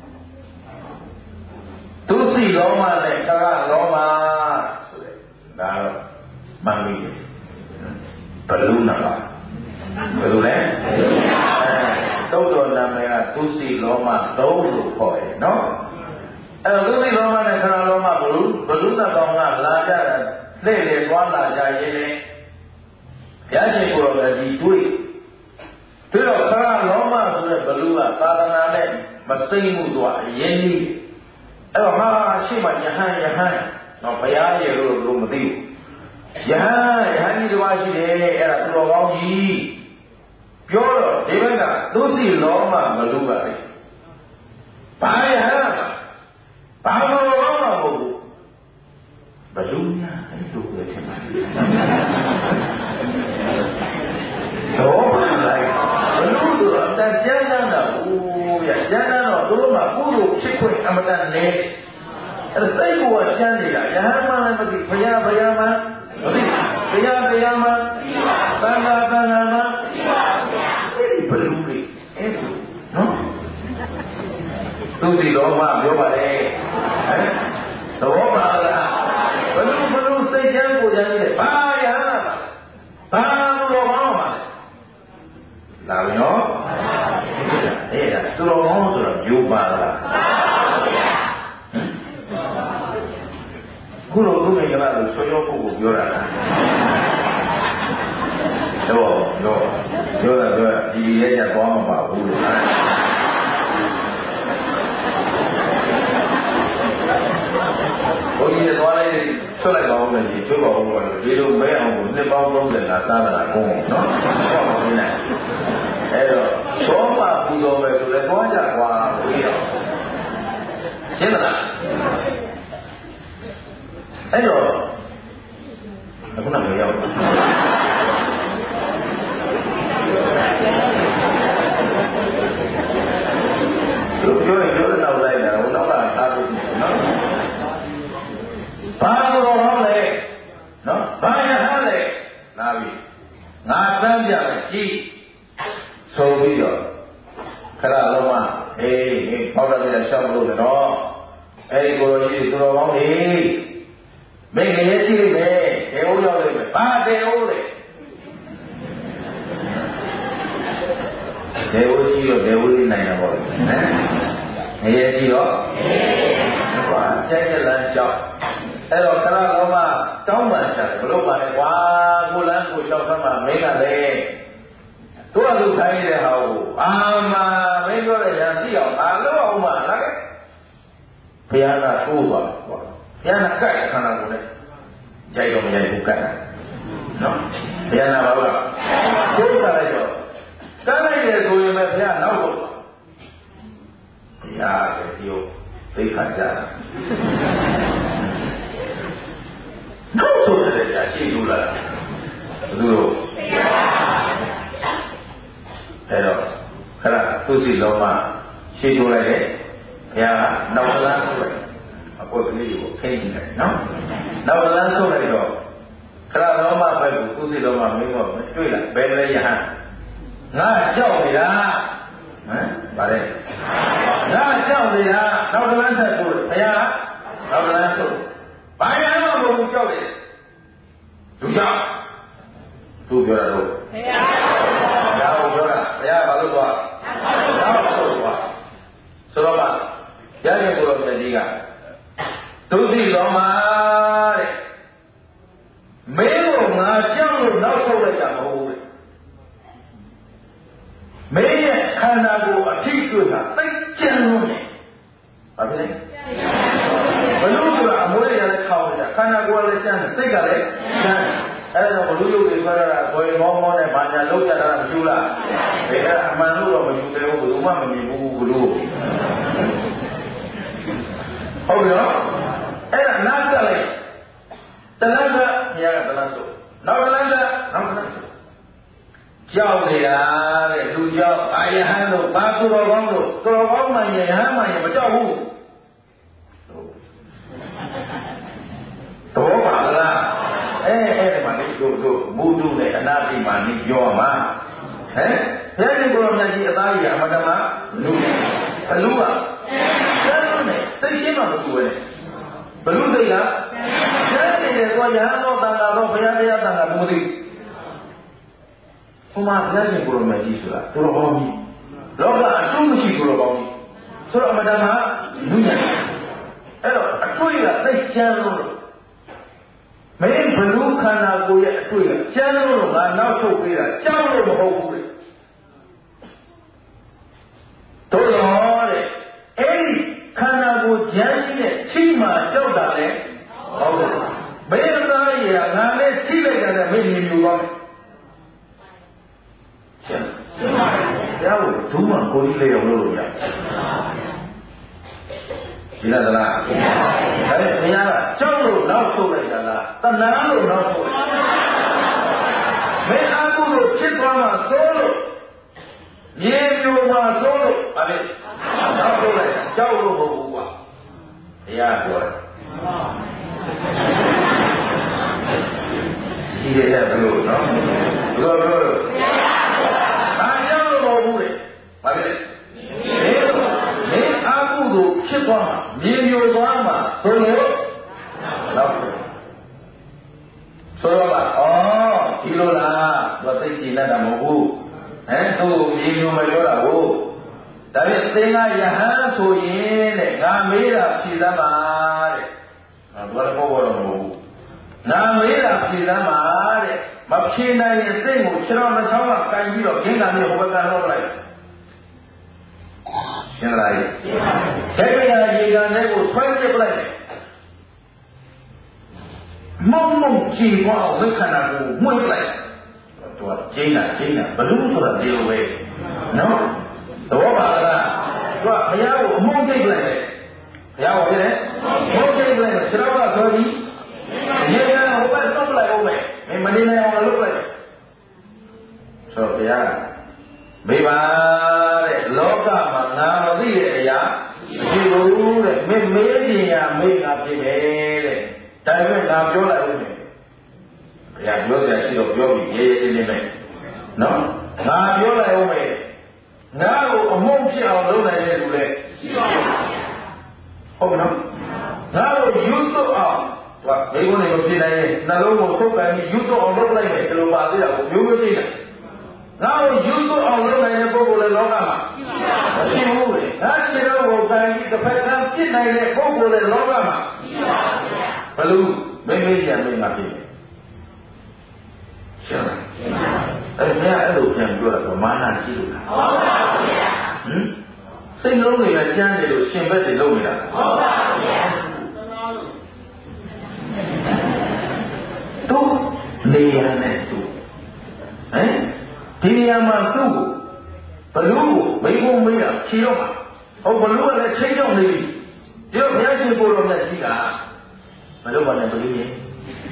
သူစီလောမနဲ့ခရလောမဆိုတဲ့ဒါတော့မှန်ပြီဘလူနာပါဘယ်လိုလဲတုတ်တော်နာမည်ကသူစီလောမသုံးလို့ခေါ်တယ်နော်အဲ့တော့သူစီလောမနဲ့ခရလောမဘလူနာကောင်ကလာကြတာလှည့်လေသွားလာကြရင်လေဘုရားရှင်ကိုယ်တော်ကြီးတွေ့တော့ခရလောမဆိုတဲ့ဘလူကသာသနာနဲ့မစိမ့်မှုတော့အရင်ကြီးအဲ့တော့ဟာရှိမှယဟန်တော့ဘုရားရဲ့လို့မသိဘူးယဟန်ကြီးတစ်ပါးရှိတယ်အဲ့ဒါသူတော်ကောင်းကြီးပြောတော့ဒီဘက်ကသူစီလောမဘလူကလေဘာယဟန်ဘာလို့လောမမဟုတ်ဘူးဘလူညာအဲ့လိုပဲထင်ပါတော့ပါလိုက်ဘလူဆိုတော့တန်ကျမ်းတာဘူးဗျကျမ်းတော့သူတို့ကကုသိုလ်ဖြစ်ခွင့်အမတန်နေအဲ့စိတ်ကိုကျမ်းနေတာယဟန်မှလည်းမသိဘုရားမှမသိတရားမှသံဃာမှအဲ့ဒီဘလူလေးအဲ့လိုနော်သူစီတော်မှပြောပါလေဟမ်သဘောပါလားဘလူစိတ်ချမ်းကိုချမ်းကြီးဘာယဟန်ဘာလို့ဘာမှမလာဘူးနော်အဲ့ဒါသူတော်ကောင်းဆိုတော့ယူပါလားခုလိုသူ့မိကလာလို့ဆွေးရောပုဂ္ဂိုလ်ပြောတာလားတော့ပြောတာဒီရဲကြသွားမှာပါဘူးလို့ဘုရားရဲ့သွားလိုက်ဆွတ်လိုက်ပါဦးမယ်ဒီကျွတ်ပါဦးမယ်ဒီလိုမဲအောင်ကိုနှစ်ပေါင်း30ကစားတာကုန်းနော်ဟုတ်ပါဘူးနဲ့အဲ့တော့သောပါပူတော်ပဲဆိုလဲသွားကြကွာဘုရားရှင်းလားအဲ့တော့အခုနကရောက်ပြောတော့လိုက်တာဟိုနောက်ကသားလို့နော်ဘာလို့ဟောလဲနော်ဘာရဟန်းလဲလာပြီငါတန်းပြမယ်ကြည့်ဆိုပြီးတော့ခရလုံးမအေးပေါက်တယ်ရှောက်လို့တော့အဲ့ဒီကိုကြီးသူတော်ကောင်းကြီးမင်းငယ်ကြည့်လိုက်မယ်ဒေဝရောက်လိုက်မယ်ဘာဒေဝလဲဒေဝကြီးတော့ဒေဝကြီးနိုင်တာပေါ့နော်ငယ်ကြီးတော့ဘာကျဲလန်းလျှောက်အဲ့တော့ခရလုံးမတောင်းပန်ချတယ်ဘလို့ပါလဲကွာကိုလန်းကိုလျှောက်သမှာမင်းကလည်းသူကသူခိုင်းနေတဲ့ဟာကိုအာမမင်းပြောတဲ့ညာသိအောင်အာလို့အောင်မလားခဲ့ဘုရားကသိုးသွားတယ်ကွာဘုရားကကတ်ခန္ဓာကိုယ်နဲ့ကြိုက်တော့မကြိုက်ဘူးကတ်တာနော်ဘုရားကဘာလို့သိုးတာလိုက်တော့ကတ်လိုက်တယ်ဆိုရင်ပဲဘုရားနောက်တော့ဘုရားကဒီကိုသိခါကြတာနောက်တော့လည်းကြာရှိလို့လားဘယ်လိုဘုရားအဲ့တော့ခရသူစီလုံးမရှင်းထုတ်လိုက်တယ်ဘုရားကနောက်လမ်းထုတ်လိုက်အပေါ်ကလေးကိုထိန်းနေတယ်နော်နောက်လမ်းထုတ်လိုက်တော့ခရလုံးမဘက်ကိုသူစီလုံးမမင်းတော့တွေ့လားဘယ်လဲယဟန်ငါကြောက်နေတာဟမ်ဗါလဲငါကြောက်နေတာနောက်လမ်းဆက်ထုတ်တယ်ဘုရားနောက်လမ်းထုတ်ဘာရမ်းမလို့ကြောက်တယ်သူကြောက်သူပြောတာတော့ဘုရားပြောတာဘုရားဘာလို့သွားနောက်ဆိုသွားဆိုတော့မှရရင်ကိုယ်တော်မြတ်ကြီးကသူစီတော်မှာတဲ့မင်းတို့ငါကြောက်လို့နောက်ဆုတ်လိုက်တာမဟုတ်ဘူးမင်းရဲ့ခန္ဓာကိုယ်အထိတွေ့တာသိကျဉ်လို့နေဘာဖြစ်လဲဘလို့ဆိုတာအမွေးရလည်းခေါင်းရခန္ဓာကိုယ်လည်းကျန်းတယ်စိတ်ကလည်းကျန်းတယ်အဲ့ဒါဘလူရုပ်တွေဆွဲရတာဘွယ်မောင်းမောင်းနဲ့ဘာညာလောက်ကြတာမကျူလားဘယ်ကအမှန်လို့တော့မယူသေးဘူးဘယ်သူမှမမြင်ဘူးဘလူဟုတ်ပြီနော်အဲ့ဒါနားကြလိုက်တလန်းကမြားကတလန်းဆိုနောက်တလန်းကနောက်တလန်းဆိုကြောက်နေတာတဲ့လူကြောက်အာယဟန်တို့ဘာသူတော်ကောင်းတို့သူတော်ကောင်းမှယဟန်မှမကြောက်ဘူးသဘောပါလားအဲ့ဒီမှာလေဘုဒ္ဓနဲ့အနာတိမာနိပြောမှာဟဲ့ဘုရားရှင်ကိုယ်တော်မြတ်ကြီးအသားကြီးအမတမလူဘလူကကျမ်းလို့နဲ့စိတ်ရှင်းမှမတူပဲဘလူစိတ်ကကျမ်းနေတယ်ဆိုရဟန်းတော်တန်ခါတော့ဘုရားတရားတန်ခါသူမသိဘုရားဘုရားရှင်ကိုယ်တော်မြတ်ကြီးဆိုတာသူတော်ကောင်းကြီးလောကအတုမရှိသူတော်ကောင်းကြီးဆိုတော့အမတမလူညာအဲ့တော့အတွေ့ကသိချမ်းလို့မင်းဘလူခန္ဓာကိုယ်ရဲ့အတွေ့ကကျမ်းလို့ငါနောက်ထုတ်ပေးတာကြောက်လို့မဟုတ်ဘူးလေတို့တော့တဲ့အဲ့ဒီခန္ဓာကိုယ်ဉာဏ်ကြီးနဲ့ထိမှကြောက်တာလေဟုတ်တယ်မင်းသားရငါလည်းထိလိုက်တာနဲ့မင်းမြင်မြူသွားမယ်ရှင်းပါပြီဘုရားကိုဒုမကိုကြီးလေးအောင်လုပ်လို့ရဒီလားသလားဒါနဲ့ဘုရားကကြောက်လို့နောက်ထုတ်လိုက်တာလားတဏှာလို့နောက်ထုတ်လိုက်မင်းအာဟုလို့ဖြစ်သွားမှသိုးလို့မြေမြူမှသိုးလို့ဗါလေနောက်ထုတ်လိုက်တာကြောက်လို့မဟုတ်ဘူးကွာဘုရားပြောတယ်ဒီရတဲ့ဘလို့နော်ဘလို့ဘာကြောက်လို့မဟုတ်ဘူးလေဗါလေမင်းအာဟုလို့ဖြစ်သွားမှမြေမြူသွားမှသိုးလို့နောက်ဆိုတော့ဒီလိုလားသူသိကြည်လက်တာမဟုတ်ဘူးဟမ်သူမြေမြူမပြောတာကိုဒါပေမဲ့သင်္ကယဟန်ဆိုရင်တဲ့ငါမေးတာဖြေသမ်းပါတဲ့သူကလည်းပေါ်တော့မဟုတ်ဘူးငါမေးတာဖြေသမ်းပါတဲ့မဖြေနိုင်ရင်သိကိုခြေတော်နှချောင်းကကန်ပြီးတော့ဂင်းကံမျိုးဟိုဘက်ကတော့လိုက်ရှင်းလားရှင်းပါပြီခေတ္တရာရေကန်တွေကိုဆွဲပစ်လိုက်တယ်မုံမုံကြည်သွားအောင်ဝိခန္ဓာကိုမှုတ်လိုက်သူကကျင်းတာဘလူးဆိုတာဒီလိုပဲနော်သဘောပါလားသူကဘုရားကိုအမုန်းသိလိုက်တယ်ဘုရားကိုဖြစ်တယ်မုန်းသိလိုက်တယ်ခြေတော်ကဆိုပြီးရေကန်ဟိုဘက်တော့လိုက်အောင်မယ်မနေနိုင်အောင်လုပ်လိုက်ဆိုတော့ဘုရားမေးပါတဲ့လောကမှာငါမသိတဲ့အရာမရှိဘူးတဲ့မင်းမေးခြင်းရမေးငါဖြစ်မယ်တဲ့ဒါပေမဲ့ငါပြောလိုက်ဦးမယ်ဘုရားပြောကြရှိတော့ပြောပြီးရေးရေးလေးနဲ့နော်ငါပြောလိုက်ဦးမယ်ငါ့ကိုအမုန်းဖြစ်အောင်လုပ်နိုင်တဲ့လူလေရှိပါဘူးဟုတ်နော်ငါ့ကိုယူသွတ်အောင်သူကမိကုန်းတွေမဖြစ်နိုင်ရင်နှလုံးကိုထုတ်ကန်ပြီးယူသွတ်အောင်လုပ်လိုက်မယ်ဒီလိုပါသေးတာကိုမျိုးမျိုးရှိတယ်ငါ့ကိုယူသွတ်အောင်လုပ်နိုင်တဲ့ပုဂ္ဂိုလ်လည်းလောကမှာမရှိဘူးလေငါခြေတော်ကိုကန်ပြီးတစ်ဖက်ကပြစ်နိုင်တဲ့ပုဂ္ဂိုလ်လည်းလောကမှာရှိပါဘူးဘလူမိမ့်ကြမိမ့်မှာဖြစ်တယ်ရှင်းလားအဲ့ဒါအဲ့လိုပြန်ပြောတာကမာနရှိလို့လားဟုတ်ပါဘူးဗျာစိတ်လုံးတွေကကျမ်းတယ်လို့ရှင်ဘက်တွေလုံးနေတာဟုတ်ပါဘူးဗျာသူနေရနဲ့သူဒီနေရာမှာသူ့ဘလူးကိုမိဘမေးတာဖြေတော့မှာဟုတ်ဘလူးကလည်းချိန်တော့နေပြီဒီတော့ဘုရားရှင်ကိုယ်တော်မြတ်ကြီးကမလုပ်ပါနဲ့ဘလူးကြီး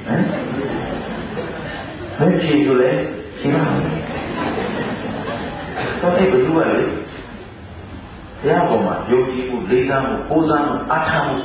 မင်းဖြေဆိုလဲရှိပါ့တော့အဲ့ဘလူးကလေဘုရားပေါ်မှာယုံကြည်မှုလေးစားမှုပိုးစားမှုအားထားမှု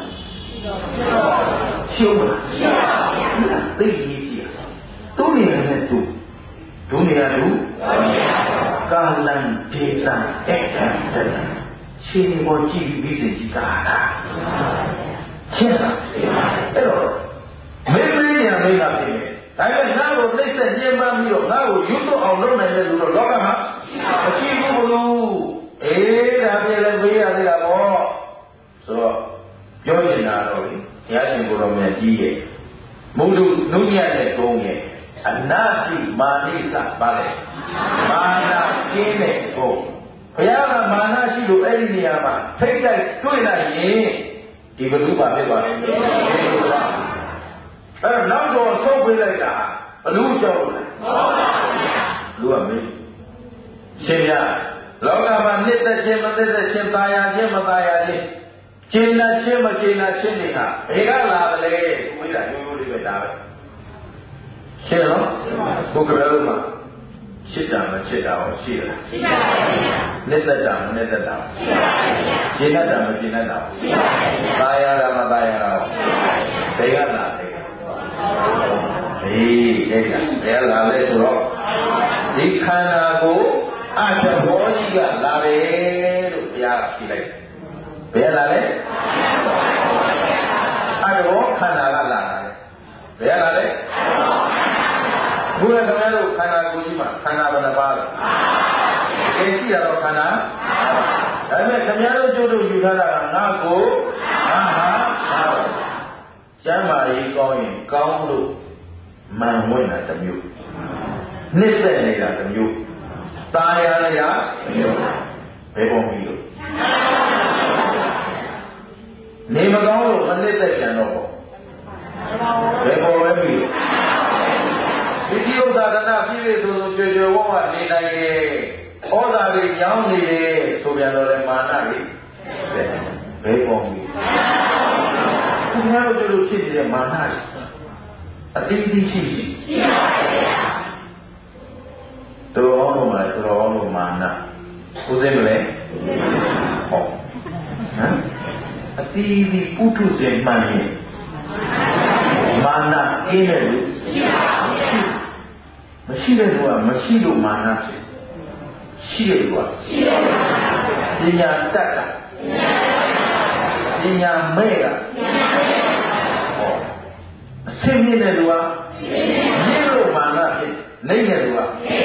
ရှုံးမလားရှုံးပါဗျာသိကြီးကြီးသူ့နေရာနဲ့သူဒုနေရာသူကာလံဒေသံအဲ့တန်ရှင်ဘောကြည့်ပြီးစိတ်ကြီးကာတာရှင်းလားအဲ့တော့မင်းမင်းညာမင်းကဖြစ်နေဒါပေမဲ့ငါ့ကိုနှိမ့်ဆက်ညှဉ်းပန်းပြီးတော့ငါ့ကိုယူသွတ်အောင်လုပ်နိုင်တဲ့လူတော့လောကမှာမရှိဘူးလို့အေးဒါပြလည်းပေးရသေးတာပေါ့ဆိုတော့ပြောနေတာတော့လေဘုရားရှင်ကိုယ်တော်မြတ်ကြီးရဲ့မုဒ္ဒနုညံ့တဲ့ကုန်းရဲ့အနာတိမာနိစပါလေမာနကျင်းတဲ့ကုန်းဘုရားကမာနရှိလို့အဲ့ဒီနေရာမှာထိတ်တိုက်တွေ့လိုက်ရင်ဒီဘုရားဖြစ်သွားတယ်အဲ့နောက်တော့ဆုံးပေးလိုက်တာဘလူးကြောက်လို့လားဟုတ်ပါဘူးဗျာလူကမေးရှင်ဗျာလောကမှာနှစ်သက်ခြင်းမသက်သက်ခြင်းသာယာခြင်းမသာယာခြင်းကျင့်နာခြင်းမကျင့်နာခြင်းတွေဟာဘယ်ကလာသလဲသူမေးတာရိုးရိုးလေးပဲဒါပဲရှင်းနော်ဘုက္ကရလုံးမှာချစ်တာမချစ်တာရောရှိလားရှိပါပါဗျာနှစ်သက်တာမနှစ်သက်တာရှိပါပါဗျာကျင့်တာမကျင့်တာရှိပါပါဗျာသာယာတာမသာယာတာရှိပါပါဗျာဘယ်ကလာလဲအေးနေတာဘယ်လာလဲဆိုတော့ဒီခန္ဓာကိုအတ္တဘောကြီးကလာတယ်လို့ဘုရားဖြေလိုက်ဘယ်လာလဲအတ္တဘောခန္ဓာကလာတယ်ဘယ်လာလဲဘုရားခင်ဗျားတို့ခန္ဓာကိုယ်ကြီးမှာခန္ဓာဘယ်နှပါးလဲဒီရှိရတော့ခန္ဓာဒါပေမဲ့ခင်ဗျားတို့ကျုပ်တို့ယူထားတာကငါကိုငါဟာကျမ်းမာရေးကောင်းရင်ကောင်းလို့မှန်ဝင်တာတစ်မျိုးနှိမ့်သက်နေတာတစ်မျိုးตายရရတစ်မျိုးဘယ်ပုံပြီးလို့နေမကောင်းလို့မနှိမ့်သက်ကြတော့ဘယ်ပုံပဲပြီးလို့ဒီဥစ္စာကဏပြည့်ပြည့်စုံစုံကြွယ်ကြွယ်ဝဝနေနိုင်ရဲ့ဩဇာတွေကြောင်းနေတယ်ဆိုပြန်တော့လေမာနတွေဘယ်ပုံပြီးခင်ဗျားတို့တို့ဖြစ်နေတဲ့မာနတွေအတိအကျရှိပါရဲ့တော်အောင်လို့မှာတော်အောင်လို့မာနဦးစိမ့်မလဲဟောဟမ်အတိအကျပုထုဇဉ်မှန်ရင်မာနအင်းတယ်လို့မရှိတဲ့လူကမရှိလို့မာနဖြစ်ရှိတဲ့လူကပညာတတ်တာပညာမဲ့တာအစင်းမြင့်တဲ့လူကမြင့်လို့မာနဖြစ်နေတဲ့လူ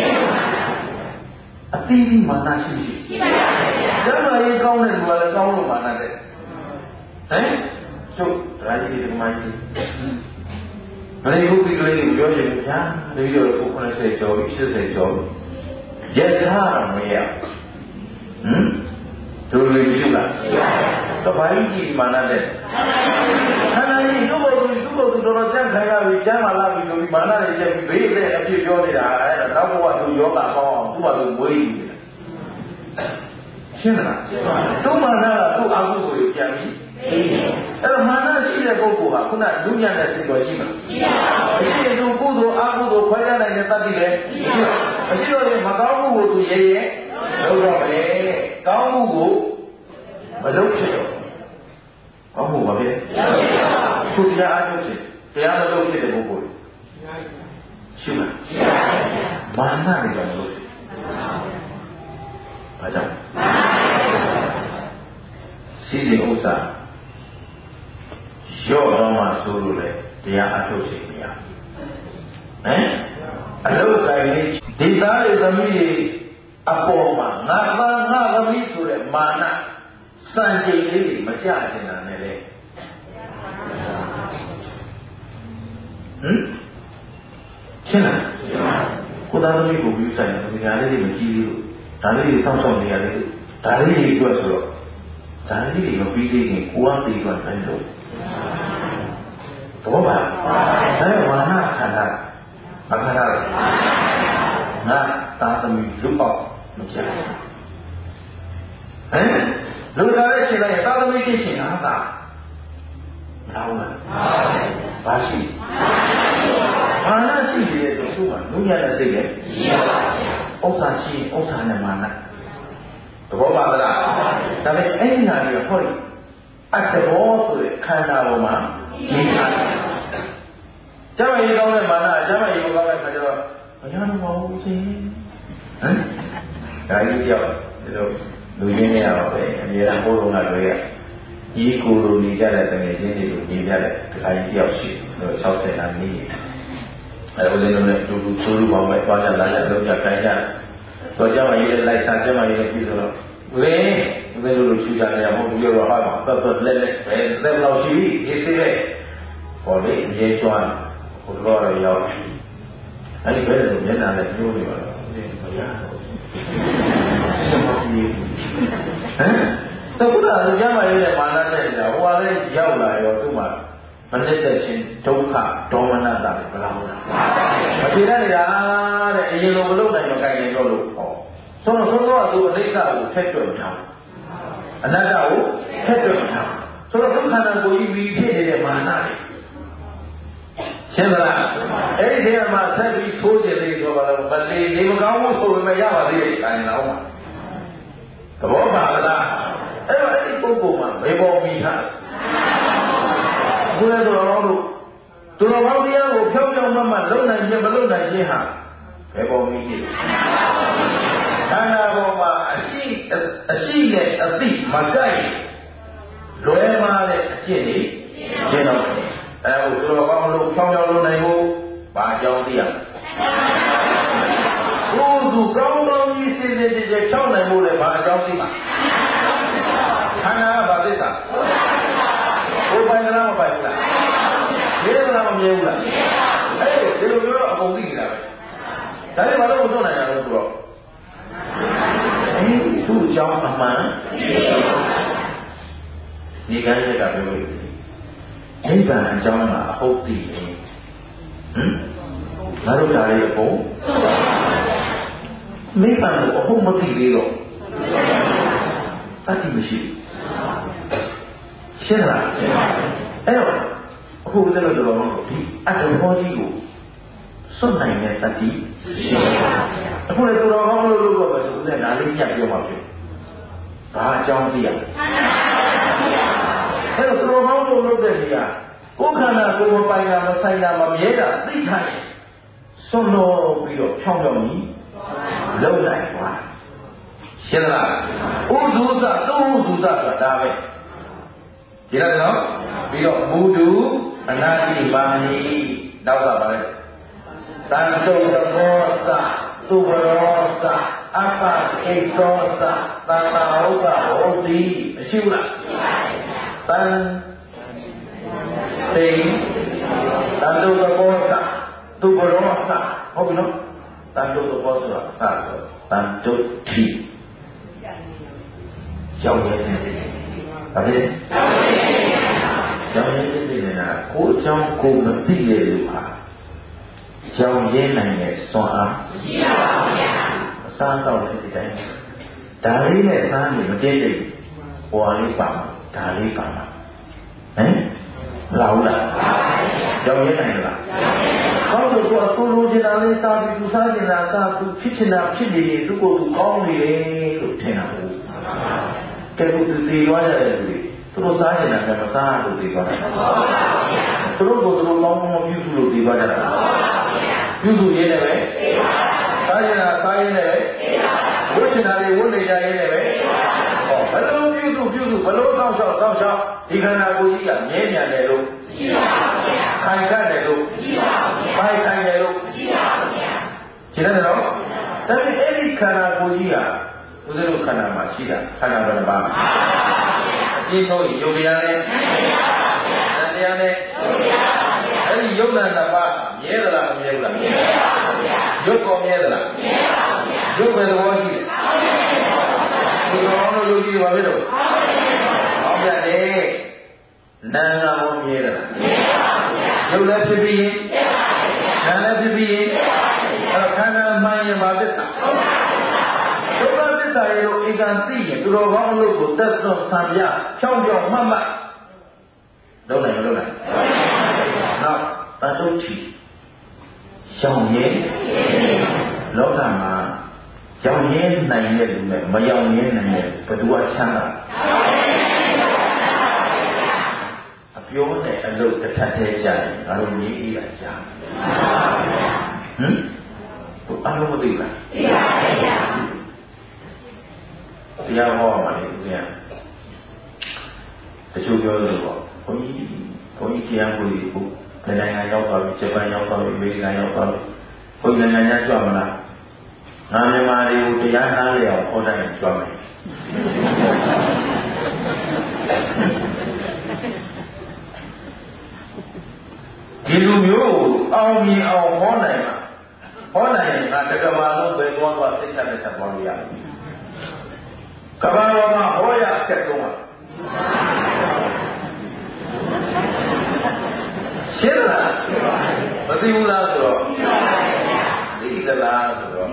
ကအတိအကျမာနရှိကျမ်းမာရေးကောင်းတဲ့လူကလည်းကောင်းလို့မာနတဲ့ဟမ်ကျုပ်ရာဇီဒီမိုင်းကြီးဘယ်လိုပြီးလဲပြောရင်ဗျာဒီလိုကို90ကျော်80ကျော်ရက်သားမရဟမ်တို့လူရှိလားတပိုင်းကြီးမာနတဲ့ခန္ဓာကြီးသူ့ဘုသူတော်ကြံ့ခံရပြီကျမ်းမာလာပြီဆိုပြီးမာနတွေချက်ပြီးဘေးနဲ့အဖြစ်ပြောနေတာအဲ့ဒါနောက်ဘဝသူယောဂပေါင်းအောင်သူ့ဘာလို့မွေးနေတာရှင်းလားသူ့မာနကသူ့အကုသိုလ်ကိုပြန်ပြီးအဲ့တော့မာနရှိတဲ့ပုဂ္ဂိုလ်ဟာခုနလူညံ့တဲ့စိတ်တော်ရှိမှာရှိပါဘူးဒီလိုကုသိုလ်အကုသိုလ်ခွဲခြားနိုင်တဲ့တတ်သိလည်းမရှိတော့ရင်မကောင်းမှုကိုသူရဲရဲလုပ်တော့ပဲကောင်းမှုကိုမလုပ်ဖြစ်တော့ကောင်းမှုပါပဲသူတရားအားထုတ်တယ်တရားမလုပ်ဖြစ်တဲ့ပုဂ္ဂိုလ်ရှိမှာမာနတွေကြောင့်လို့ဘာကြောင့်ရှိတဲ့ဥစ္စာရော့တော့မှဆိုလို့လေတရားအထုတ်ခြင်းမရဟမ်အလုတ်ကိုင်းလေးဒီသားတွေသမီးတွေအပေါ်မှာငါသားငါသမီးဆိုတဲ့မာနစံချိန်လေးတွေမကြကျင်တာနဲ့လေဟမ်ရှင်းလားကိုသားသမီးကိုပြီးဆိုင်တယ်ဒီညာလေးတွေမကြည့်ဘူးလို့ဒါလေးတွေစောင့်ရှောက်နေရတယ်လို့ဒါလေးတွေအတွက်ဆိုတော့ဒါလေးတွေမပြီးသေးရင်ကိုယ်ကပြီးတော့ပြန်လို့ဘောပါဒါဝါနာခန္ဓာအခါရငါသာသမီလူပေါက်မကြဟမ်လူသားရဲ့ရှင်လိုက်သာသမီဖြစ်ရှင်ဟာသာမဟုတ်လားဘာရှိမာနရှိတဲ့သူကလူညံ့တဲ့စိတ်နဲ့ရှိပါဘူးဥစ္စာရှိဥစ္စာနဲ့မာနသဘောပါလားဒါပေမဲ့အဲ့ဒီနာကြီးဟောဒီအတ္တဘောဆိုတဲ့ခန္ဓာပေါ်မှာနေထားတယ်ကျမ်းမာရေးကောင်းတဲ့မာနကျမ်းမာရေးကောင်းတဲ့ခါကျတော့ဘယ်လိုမှမဟုတ်စေဟမ်ဒါကြီးကြောက်ဒီလိုလူရင်းနေရတော့ပဲအများအားဘုရားကတွေဒီကိုယ်လိုနေကြတဲ့တကယ်ချင်းတွေကိုနေကြတဲ့ဒီခါကြီးကြောက်ရှိ60နာနေအဲဦးဇင်းတို့လည်းတူတူဆိုးလို့ပါမယ်တွားကြလာကြလုံးကြခိုင်းကြတော့ကျမ်းမာရေးလိုက်စားကျမ်းမာရေးပြီးဆိုတော့ဦးဇင်းတို့လိုချူကြနေရမဟုတ်ဘူးပြောတော့ဟာပတ်လက်လက်ပဲသက်လောက်ရှိပြီဒီစိတဲ့ပေါ်လေအရေးကျွမ်းဘုရားတော်ရောက်အဲ့ဒီဘယ်လိုမျက်နှာနဲ့ပြောနေပါတော့မရတော့ဆက်မပြေဟမ်တော့ဘုရားကျမ်းမာရေးနဲ့မာနနဲ့ဟိုဟာလေးရောက်လာရောသူ့မှာမနစ်သက်ခြင်းဒုက္ခဒေါမနတာဘယ်လောက်လဲမပြေတတ်နေတာတဲ့အရင်လိုမလုပ်နိုင်မကိုင်နိုင်တော့လို့ဟောဆိုတော့သူအနိစ္စကိုဖက်တွယ်ထားအနတ္တကိုဖက်တွယ်ထားဆိုတော့ဒုက္ခနာကိုကြီးပြီးဖြစ်နေတဲ့မာနတွေရှင်းမလားအဲ့ဒီနေရာမှာဆက်ပြီးသိုးကြလေဆိုတော့မလီနေမကောင်းဘူးဆိုပေမဲ့ရပါသေးတယ်ခိုင်းတော့မှာသဘောပါလားအဲ့တော့အဲ့ဒီပုဂ္ဂိုလ်မှာဘေဘောမိထားဘုရားတော်တို့သူတော်ကောင်းတရားကိုဖြောင်းဖြောင်းမှလုံနိုင်ခြင်းမလုံနိုင်ခြင်းဟာဘယ်ပုံကြီးဖြစ်ခန္ဓာပေါ်မှာအရှိနဲ့အသိမကိုက်လွယ်မှားတဲ့အကျင့်တွေရှင်းတော့တယ်အဲဒါကိုသူတော်ကောင်းလို့ဖြောင်းဖြောင်းလုံနိုင်ဖို့ဘာအကြောင်းသိရကိုယ်သူကောင်းကောင်းကြီးစိတ်တည်းဖြောင်းနိုင်ဖို့လည်းဘာအကြောင်းသိမှာခန္ဓာကဘာသိတာကိုယ်ပိုင်လားမပိုင်ဘူးလားမြဲလားမမြဲဘူးလားဒီလိုမျိုးတော့အကုန်သိနေတာပဲဒါပေမဲ့ဘာလို့မတွန်းနိုင်ရလဲဆိုတော့သူ့အကြောင်းအမှန်ဒီကနေ့ကပြောလို့နိဗ္ဗာန်အကြောင်းကအဟုတ်သိတယ်ငါတို့ဒါလေးအကုန်နိဗ္ဗာန်ကိုအဟုတ်မသိသေးတော့တတိမရှိရှင်းလားအဲ့တော့အခုဦးဇင်းတို့တော်တော်ဒီအတ္တဘောကြီးကိုစွန့်နိုင်တဲ့တတိရှိပါအခုလည်းတော်တော်ကောင်းလို့လုပ်တော့ပဲဆိုဦးဇင်းနားလေးညက်ပြောပါဖြစ်ဘာအကြောင်းသိရအဲ့တော့တော်တော်ကောင်းလို့လုပ်တဲ့နေရာကိုယ်ခန္ဓာကိုယ်မပိုင်တာမဆိုင်တာမမြဲတာသိထားရင်စွန့်လို့ပြီးတော့ဖြောင်းဖြောင်းကြီးလုံနိုင်သွားရှင်းလားဥဒုစသုဥဒုစဆိုတာဒါပဲဒီလားနော်ပြီးတော့မူတုအနာတိပါဏိနောက်ကပါလေသံတုတ္တမောသသုဘရောသအပ္ပကိသောသသံဃာဟုတ်ကဟုတ်တိမရှိဘူးလားရှိပါပါဘုရားသံသံတုတ္တမောသသုဘရောသဟုတ်ပြီနော်သံတုတ္တမောဆိုတာအစဆိုသံတုတ္တိရောက်ရဲ့ဒါပဲကျောင်းရင်းသိနေတာကိုယ်အကြောင်းကိုမသိရလို့ဟာကျောင်းရင်းနိုင်ရဲ့စွမ်းအားရှိပါဘူးဗျာအစားတော့လည်းဒီတိုင်းဒါလေးနဲ့စားနေမတည့်တဲ့ဟိုဟာလေးပါမှာဒါလေးပါမှာဟမ်မလားဘူးလားကျောင်းရင်းနိုင်လားကောင်းလို့သူလိုချင်တာလေးစားပြီးသူစားချင်တာစားသူဖြစ်ချင်တာဖြစ်နေတယ်သူကိုယ်သူကောင်းနေတယ်လို့ထင်တာဘူးကဲသူသိသွားကြတယ်လူသူတို့စားနေတာကမစားလို့သိသွားတယ်သူတို့ကိုသူတို့ကောင်းကောင်းပြုစုလို့သိသွားကြတာပြုစုရင်းနဲ့ပဲစားရင်စားရင်းနဲ့ပဲဝိချင်တာတွေဝိနေကြရင်းနဲ့ပဲဟောဘယ်လိုပြုစုဘယ်လိုစောင့်ရှောက်ဒီခန္ဓာကိုယ်ကြီးကမြဲမြံတယ်လို့ရှိပါဘူးဗျာခိုင်ခန့်တယ်လို့ရှိပါဘူးဗျာပိုင်ခိုင်တယ်လို့ရှိပါဘူးဗျာရှင်းတယ်နော်ဒါပေမဲ့အဲ့ဒီခန္ဓာကိုယ်ကြီးကဦးဇင်းတို့ခန္ဓာမှာရှိတာခန္ဓာဘယ်နှပါးဒီဆုံးယုတ်တရားနဲ့တရားနဲ့အဲ့ဒီယုတ်နဲ့နှစ်ပါးမြဲသလားမမြဲဘူးလားမြဲပါဘူးဗျာယုတ်ကောမြဲသလားမြဲပါဘူးဗျာယုတ်ပဲသဘောရှိတယ်ဒီကောင်တို့ယုတ်ကြည့်ပါပြီတော့ဟောပြတယ်နာမ်ကဘောမြဲသလားမြဲပါဘူးဗျာယုတ်လည်းဖြစ်ပြီးရင်နာမ်လည်းဖြစ်ပြီးရင်အဲ့တော့ခန္ဓာမှန်ရင်ပါသစ္စာဒုက္ခသစ္စာရဲ့လို့ဧကံသိရင်သူတော်ကောင်းအလုပ်ကိုသက်သွန်ဆံပြဖြောင်းဖြောင်းမှတ်လုပ်နိုင်မလုပ်နိုင်နောက်တတုဋ္ဌိရှောင်ရဲလောကမှာရောင်ရဲနိုင်တဲ့လူနဲ့မရောင်ရဲနိုင်တဲ့ဘသူကချမ်းသာအပြောနဲ့အလုပ်တစ်ထပ်တည်းကြရင်ငါတို့မြည်ပြီးတာရှားဟမ်အလုံးမသိဘူးလားသိပါပါဗျာတရားဟောမှာလေဦးဇင်းတချို့ပြောလို့ပေါ့ဘုန်းကြီးတရားဟောပြီးခုဘယ်နိုင်ငံရောက်သွားပြီဂျပန်ရောက်သွားပြီအမေရိကန်ရောက်သွားပြီဘုန်းကြီးနိုင်ငံကြွမလားငါမြန်မာတွေကိုတရားနာလေအောင်ဟောတိုင်းကြွမယ်ဒီလူမျိုးအောင်မြင်အောင်ဟောနိုင်မှာဟောနိုင်ရင်ငါတက္ကမလုံးပဲသွားစိတ်ချလက်ချသွားလို့ရတယ်ကမ္ဘာပေါ်မှာဟောရအချက်ဆုံးပါရှင်းလားမသိဘူးလားဆိုတော့သိသလားဆိုတော့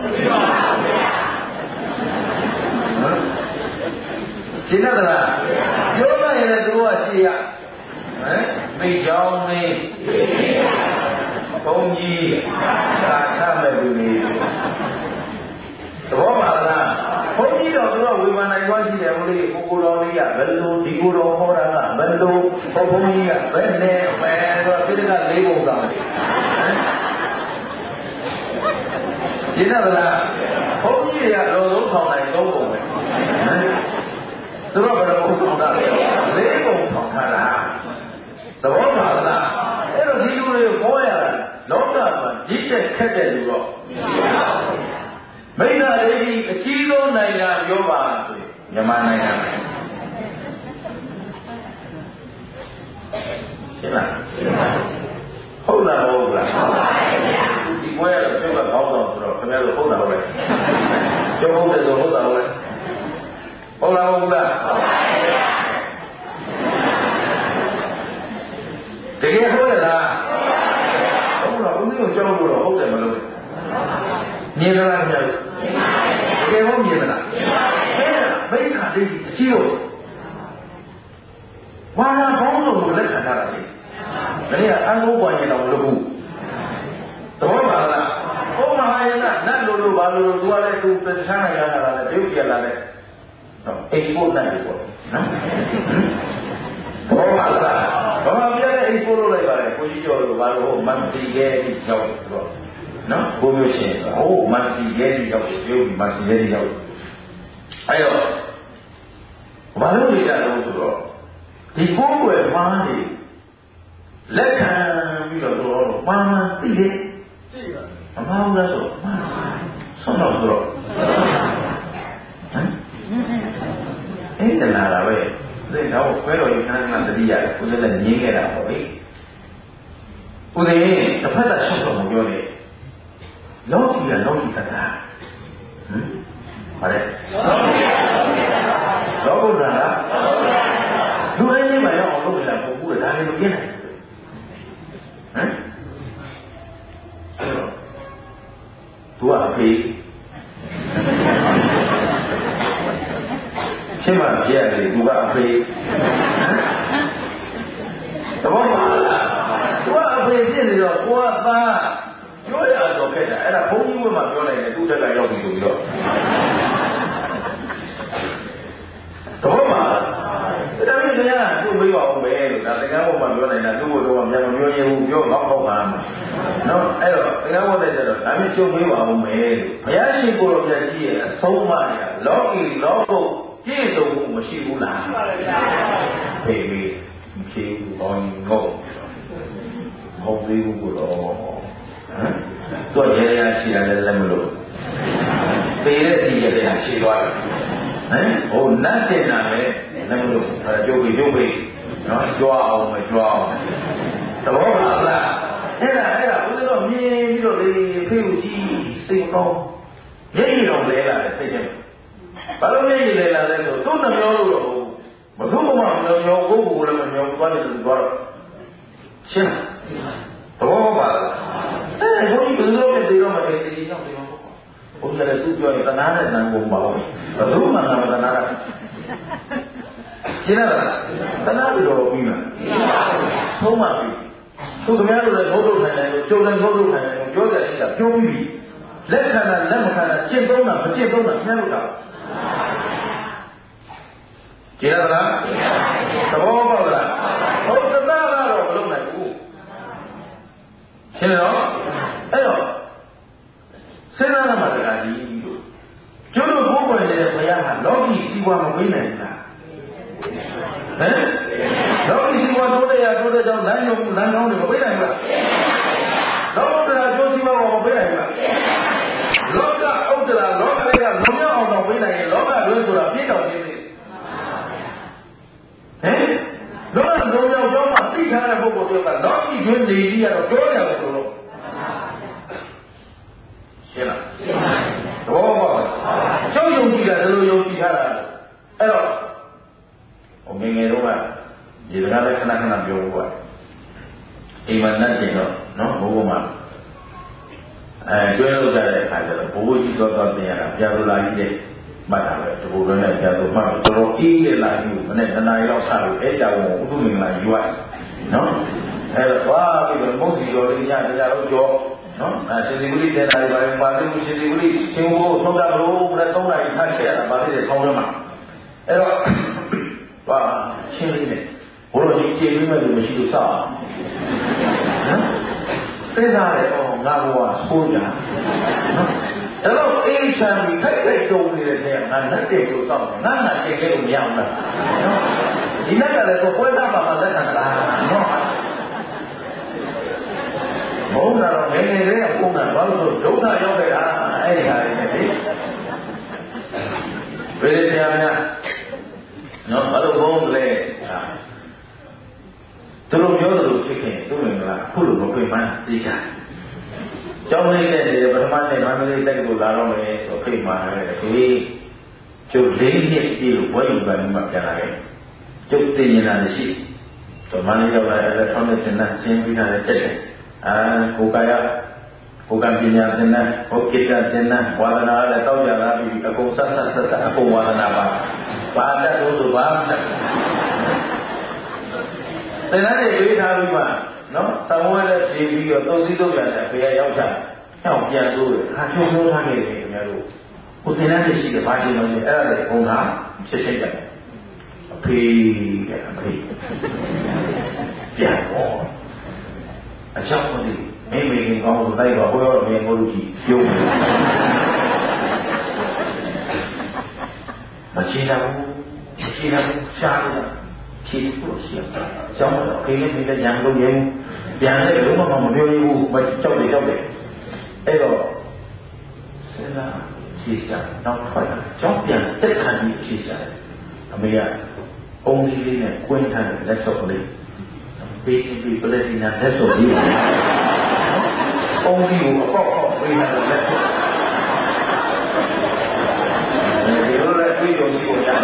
ရှင်းသလားပြောလိုက်ရင်လည်းသူတို့ကရှင်းရမိကြောင်းမင်းဘုန်းကြီးသာချမဲ့လူတွေသဘောပါလားဘုန်းကြီးတော့သူကဝေဘာနာသွားရှိတယ်ဘုလေးကိုတော်လေးကဘယ်လိုဒီကိုတော်ဟောတာကဘယ်လိုဘုန်းကြီးကဘယ်နဲ့ပဲတော့ပြိတ္တက၄ပုံဆောင်တယ်ဒီတော့လားဘုန်းကြီးကတော်ဆုံးဆောင်နိုင်၃ပုံပဲသူတို့ဘယ်လိုပုံဆောင်တာလဲ၄ပုံဆောင်ထားတာသဘောပါလားအဲ့တော့ဒီလူတွေကိုဟောရတာလောကမှာကြီးတဲ့ခက်တဲ့လူတော့မိစ္ဆာဒိဋ္ဌိအကြီးဆုံးနိုင်ငံပြောပါဆိုမြန်မာနိုင်ငံရှင်းလားဟုတ်လားဟုတ်လားဟုတ်ပါရဲ့ဗျာဒီဘွဲရတော့ကျုပ်ကကောင်းတော့ဆိုတော့ခင်ဗျားတို့ဟုတ်တာဟုတ်လဲကျုပ်ဟုတ်တယ်ဆိုဟုတ်တာဟုတ်လဲဟုတ်လားဟုတ်လားဟုတ်ပါရဲ့ဗျာတကယ်ဟုတ်လားဟုတ်လားဦးမျိုးကျောင်းလို့တော့ဟုတ်တယ်မလို့မြင်လားခင်ဗျားတို့တကယ်ဟုတ်မြင်လားမိစ္ဆာဒိဋ္ဌိအကြီးလို့ဝါရဘောင်းလို့လက်ခံထားတာလေဒါနဲ့အန်ကိုပွားရင်တော့မလုပ်ဘူးသဘောပါလားဘုမဟာယနာနတ်လိုဘာလိုသူကလည်းသူပဋ္ဌာန်းရတာလည်းဒုက္ခရလာတဲ့နော်အိတ်ဖို့နိုင်ပေါ့နော်သဘောပါလားဘာမှပြတဲ့အိတ်ဖို့လို့လိုက်ပါလေကိုကြီးကျော်လိုဘာလို့မန်စီကဲပြီးရောက်တော့နော်ဘုမျိုးရှင်ဟိုမန်စီကဲပြီးရောက်ပြုမန်စီကဲပြီးရောက်အဲ့တော့ဘာလို့လဲကြလို့ဆိုတော့ဒီကိုယ်ွယ်မှားနေလက်ခံပြီးတော့မှန်သိတယ်သိပါမမှန်ဘူးဆိုမှန်ဆုံးတော့ဆိုတော့ဟမ်အဲ့ဒါလာပဲဒီတော့ဘယ်လိုရခဏခဏတတိယကိုယ်လည်းငြင်းခဲ့တာပေါ့လေဦးသိန်းတစ်ဖက်သက်ဆက်တော့မပြောနဲ့လောကီကလောကီတတ်တာဟမ်ဟုတ်တယ်လောကုတ္တရာလူတိုင်းလေးမှာရောက်အောင်လုပ်နေတာပုံကူတယ်ဒါလည်းမပြည့်နိုင်ဘူးဟမ်သူကအဖေရှင်းမပြရတယ်သူကအဖေသဘောပါလားသူကအဖေဖြစ်နေတော့ကိုကသားပြောရတော့ခဲ့တာအဲ့ဒါဘုန်းကြီးဝတ်မှပြောလိုက်တယ်သူ့တက်ကရောက်ပြီဆိုပြီးတော့သဘောပါလားဒါပေမဲ့တရားကသူ့မေးပါအောင်ပဲလို့ဒါတရားဘုံမှာပြောနေတာသူ့ဘုတော့မြန်မပြောရဘူးပြောတော့ပေါ့ပါမှာနော်အဲ့တော့တရားဘုံတဲ့ကျတော့ဒါမျိုးကျုပ်မေးပါအောင်ပဲလို့ဘုရားရှိခိုးတော်ပြကြီးရဲ့အဆုံးအမတွေကလောကီလောကုတ်ပြည့်စုံမှုမရှိဘူးလားရှိပါရဲ့ဗျာဖေးမေးမဖြေဘူးဘောင်းငုတ်ဟုတ်သေးဘူးကိုတော့ဟမ်သူကရေရရှိတာလည်းမလို့ပေတဲ့ဒီရေရရှိသွားတယ်ဟမ်ဟိုနတ်တင်တာပဲလည်းမလို့ကျုပ်ပြီးနော်ကြွားအောင်မကြွားအောင်သဘောပါလားအဲ့ဒါဘုရားတော့မြင်ပြီးတော့လေဖေးဦးကြီးစိတ်ကောင်းရည်ရည်တော့လဲလာတယ်စိတ်ထဲဘာလို့ရည်ရည်လဲလာလဲဆိုသူ့နှမျောလို့တော့မသူ့ဘုံမှာနှမျောကိုယ်ကိုယ်လည်းမမျောသွားတယ်လို့သွားတော့ရှင်းသဘောပါလားဘုန်းကြီးဘယ်လိုလဲဒီတော့မတည်တည်တော့ဒီမှာဘုရားလည်းသူ့ပြောရင်တနာနဲ့နံကုန်ပါဘူးဘယ်သူမှမတနာတာရှင်းလားတနာပြီးတော့ပြီးမှာသုံးပါပြီသူခင်ဗျားတို့လည်းဘုဒ္ဓထိုင်တယ်လို့ကျုပ်လည်းဘုဒ္ဓထိုင်တယ်လို့ပြောကြတယ်ကပြောပြီးပြီလက်ခံတာလက်မခံတာကျင့်သုံးတာမကျင့်သုံးတာဆင်းလို့တာကြည့်ရလားသဘောပေါက်လားဟုတ်သနာကတော့မလုပ်နိုင်ဘူးရှင်းတော့အဲ့တော့စဉ်းစားရမှာတကားကြီးလို့ကျုပ်တို့ဘုရားရဲ့ဘုရားဟာလောကီစီးပွားမပေးနိုင်ဘူးလားဟမ်လောကီစီးပွားတိုးတဲ့ကြောင့်လမ်းယုံလမ်းကောင်းတွေမပေးနိုင်ဘူးလားလောကဓာတ်ကျိုးစီးပွားမပေးနိုင်ဘူးလားလောကဥဒ္ဒရာလောကလေးကလုံမြောက်အောင်တော့ပေးနိုင်ရင်လောကတွင်းဆိုတာပြည့်တော်နေသေးဟမ်လောကလုံမြောက်ကြောင်းမှာသိထားတဲ့ပုဂ္ဂိုလ်တွေကလောကီတွင်းနေကြီးကတော့ပြောရတယ်ဆိုတော့ရှင်းလားရှင်းပါပြီဘောပါကျောင်းယုံကြည်တာဒီလိုယုံကြည်ထားတာအဲ့တော့ဟိုငယ်တော့ကဒီစကားလည်းခဏခဏပြောဖို့ပါအိမ်မှာနဲ့တင်တော့နော်ဘိုးဘုံမှာကျွဲလို့ကြတဲ့အခါကျတော့ဘိုးဘိုးကြီးတော့တင်ရတာပြာလိုလာကြီးတဲ့မှတ်တာပဲဒီဘိုးနဲ့ပြာလိုမှတ်တော့တော်အေးတဲ့လာကြီးကိုမနေ့တနားရီလောက်ဆလို့အဲ့ကြောင်ကိုဥဒုမင်္ဂလာယူရတယ်နော်အဲ့တော့သွားပြီးတော့မုတ်စီတော်လေးညတရားတော့ကြောနော်ရှင်ဒီဂုလိတဲ့နာရီပါလို့ရှင်ဒီဂုလိရှင်ကိုသုံးတာလို့ဘယ်သုံးနာရီထားခဲ့ရတာဗာလေဆောင်းထဲမှာအဲ့တော့ပါရှင်းလေးနဲ့ဘိုးတော်ကြီးကြည်ပြီးမှလို့မရှိလို့စောက်နော်သိသားတယ်ဟောငါဘဝဆိုးကြနော်အဲ့တော့အေးချမ်းပြီးခိုက်ခိုက်တုံးနေတဲ့ထဲကငါလက်တည်းလို့စောက်တယ်ငါကျင်ခဲ့လို့မရဘူးလားနော်ဒီလက်ကလည်းကိုပွဲသားပါမှလက်ခံတာနော်ဘုံတော်ငယ်ငယ်လေးကဘုံကဘာလို့ဒုက္ခရောက်ခဲ့တာအဲ့ဒီဟာတွေနဲ့လေဘယ်လိုတရားများနော်ဘာလို့ဘုံလဲသူတို့ပြောသလိုဖြစ်ခင်သူ့မိန်းကအခုလိုမပြေမှန်းသိချာကျောင်းလေးတဲ့ပထမနေ့မန္တလေးတက်ကိုလာတော့မယ်ဆိုဖိတ်မှာတယ်ဒီကျုပ်၄နှစ်ပြည့်လို့ဘွဲယူကနေမှပြန်လာခဲ့ကျုပ်သိနေတာရှိတော့မန္တလေးရောက်လာတဲ့ထောင်းတဲ့သင်္นานရှင်းပြီးတာလည်းတက်တယ်ကိုကာယကိုကံပညာသင်္นานဟောကိတ္တသင်္นานဝါဒနာလည်းတောက်ကြလာပြီးအကုန်ဆက်အကုန်ဝါဒနာပါတတ်လို့ဆိုပါမလားသင်္นานတွေပေးထားပြီးမှနော်သံဝဲလည်းဖြေပြီးတော့သုံးစည်းသုံးရတဲ့အဖေရောက်ချဟောက်ပြန်လို့ဟာချုံထိုးထားနေတယ်ခင်ဗျားတို့ကိုသင်္นานတွေရှိတယ်ဘာကြည့်လို့လဲအဲ့ဒါတွေဘုံကဖြစ်စိတ်တယ်အဖေတဲ့အဖေပြန်တော့အချောက်မသိမိမိခင်ကောင်းလို့တိုက်ပါဘွဲရောမင်းကိုလူကြီးပြုံးမချင်တော့ရှားလို့ဖြေဖို့ရှိတယ်။ကျောင်းတော့ခေလေးနေတဲ့ရံလို့ရဲဘူး။ပြန်လဲလုံးဝမပြောရဘူး။မကြောက်တယ်။အဲ့တော့စဉ်းစားဖြေရှာနောက်ထွက်လာကျောင်းပြန်တက်ခံပြီးဖြေရှာအမေကအုံးလေးနဲ့ကွင်းထားတဲ့လက်စောပ်လေးပေးပြီးပလက်တီနာလက်စောပ်လေးအုံးလေးကိုအပေါက်ပေးထားတဲ့လက်စောပ်ဒီလိုလည်းတွေ့ကြုံကိုရတယ်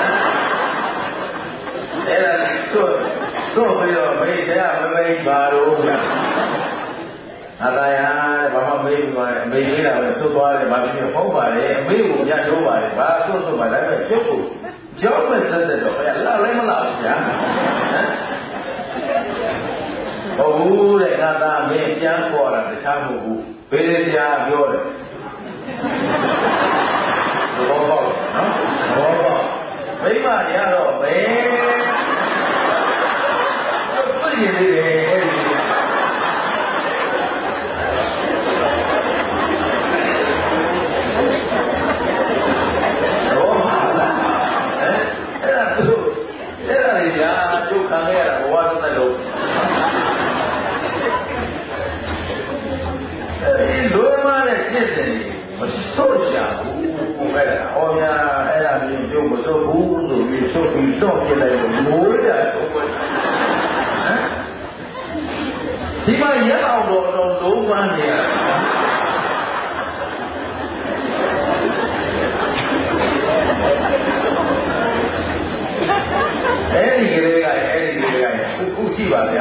အဲ့ဒါဆိုပြီးတော့မေးတယ်မမေးပါတော့ဗျာအသာရဘာမှမေးပြီးတော့အမေကြီးတာပဲသွတ်သွားတယ်ဘာဖြစ်ဖြစ်ဟုတ်ပါလေအမေကိုညှတိုးပါလေဘာသွတ်ပါဒါပေမဲ့ကျုပ်ကိုကြောက်မဲ့သက်သက်တော့ဘယ်လာလဲမလားဗျာဟုတ်ဘူးတဲ့ငါသားမင်းပြန်ခေါ်တာတခြားမဟုတ်ဘူးဘေးလေးတရားပြောတယ်ဘောပေါက်နော်ဘောပေါက်မိမရတော့ဘယ်ပြည့်နေတယ်အဲ့ဒီဘောပါလားအဲ့ဒါသူအဲ့ဒါကြီးညာကျုပ်ခံရတာဘဝတစ်သက်လုံးအဲ့ဒီလိုမှလည်းပြည့်တယ်မစိုးချဘူးအဲ့ဒါဟောများအဲ့ဒါမျိုးကျုပ်မစိုးဘူးဆိုပြီးစိုးပြီးတော့ပြလိုက်လို့မိုးရတော့ဟမ်ဒီမှာရအောင်တော့လုံးပန်းနေရအဲ့ဒီကလေးကခုကြည့်ပါဗျာ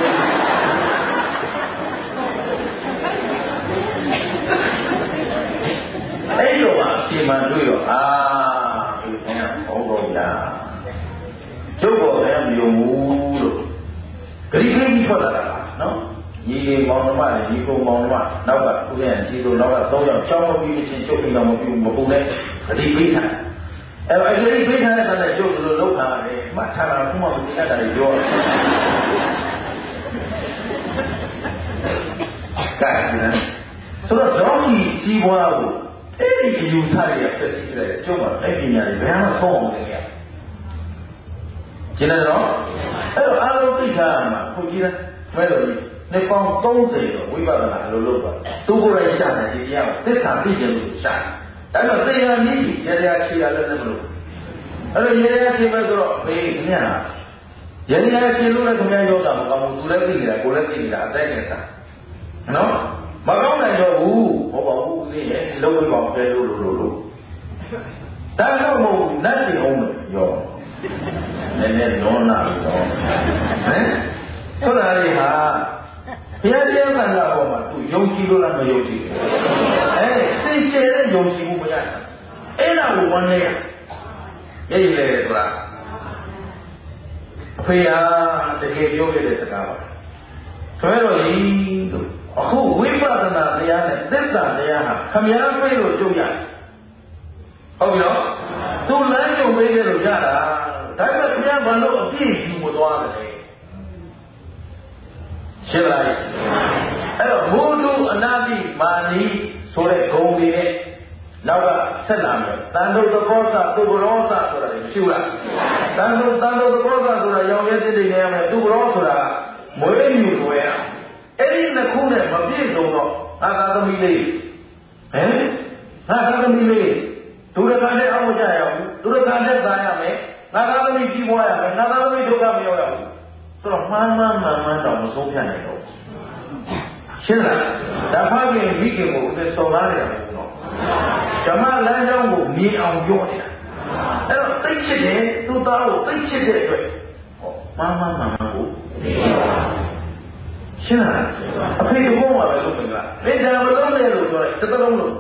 အဲ့လိုပါအချိန်မှတွေ့တော့ဒီခင်ဗျာဟုတ်တော့ဗျာကျုပ်ပေါ်လည်းမယုံဘူးလို့ဂရိခိပြီးထွက်လာတာနော်ညီလေးမောင်နှမနဲ့ညီကုံမောင်နှမနောက်ကဦးရဲ့ကြီးတို့နောက်က3ယောက်ချောင်းမပြီးချင်းကျုပ်အိမ်တော်မပြုမပူနဲ့ဂရိခိထားအဲ့ဂရိခိထားတဲ့အခါကျကျုပ်တို့လောက်ထားတယ်မှတ်ထားတာဘုမမသိတတ်တာတွေပြောကဲဆိုတော့ဒေါင်းကြီးကြီးပွားကိုအဲ့ဒီအယူဆတွေကဖြစ်စီတယ်ကျုပ်ကလက်ပညာတွေဘယ်မှဆုံးအောင်လုပ်ရကျင်းတယ်နော်အဲ့တော့အားလုံးသိချာမှာခုကြည့်လားမဲလို့နေပေါင်း30တော့ဝိပဿနာအလိုလုပ်ပါသူကိုယ်တိုင်ရှာတယ်ဒီတရားကိုသစ္စာသိခြင်းလို့ရှာတယ်ဒါပေမဲ့သိရနည်းရရချီရလည်းမလို့အဲ့တော့ရရချီမဲ့ဆိုတော့ဘေးခင်ဗျာရရချီလို့လည်းခင်ဗျာယောဂမကောင်းဘူးသူလည်းသိနေတာကိုယ်လည်းသိနေတာအသက်နဲ့စားနော်မကောင်းနိုင်တော့ဘူးဟောပါဘူးဦးလေးရဲ့လုံးဝပေါင်းတယ်လို့ဒါတော့မဟုတ်ဘူးလက်ရှိအောင်ရောနည်းနည်းလုံးလာတော့ဟမ်ဆိုတာလေဟာဘုရားတရားမှန်တာပေါ်မှာသူယုံကြည်လို့လားမယုံကြည်ဘူးသိကျတဲ့ယုံကြည်မှုမရဘူးအဲ့ဒါကိုဝန်နေရရဲ့လေဆိုတာအဖေဟာတကယ်ပြောခဲ့တဲ့စကားပါဆိုတော့ဒီအခုဝိပဿနာတရားနဲ့သစ္စာတရားဟာခမည်းပြေလို့ကြုံရတယ်ဟုတ်ပြီနော်သူလမ်းကြုံပေးတယ်လို့ကြတာဒါပေမဲ့ခင်ဗျားဘာလို့အပြည့်ယူမသွားလဲရှင်းလားအဲ့တော့ဘုဒ္ဓအနာတိမာနီဆိုတဲ့ဂုံတွေနဲ့နောက်ကဆက်လာမယ်တန်တုတ်သဘောစသူဘရောစဆိုတာမရှိဘူးလားတန်တုတ်သဘောစဆိုတာရောင်ရဲတိတ်နေရမယ်သူဘရောဆိုတာမွေးမြူွယ်ရအဲ့ဒီနှစ်ခုနဲ့မပြည့်စုံတော့ငါသာသမီလေးငါသာသမီလေးသူရကနဲ့အောက်မကြရဘူးသူရကနဲ့သာရမယ်ငါသာသမီကြီးပွားရမယ်ငါသာသမီဒုက္ခမရောက်ရဘူးဆိုတော့မှန်တော့မဆုံးဖြတ်နိုင်တော့ရှင်းလားဒါဖခင်မိခင်ကိုသူစော်ကားနေတာမဟုတ်တော့ဓမ္မလမ်းကြောင်းကိုမြင်အောင်ပြောနေတာအဲ့တော့သိချစ်တယ်သူ့သားကိုသိချစ်တဲ့အတွက်မှန်ကိုရှင်းလားအဖေကဘုံမှာပဲဆိုပြင်လားသိကြမလို့လေလို့ပြောတယ်တစ်လုံးလို့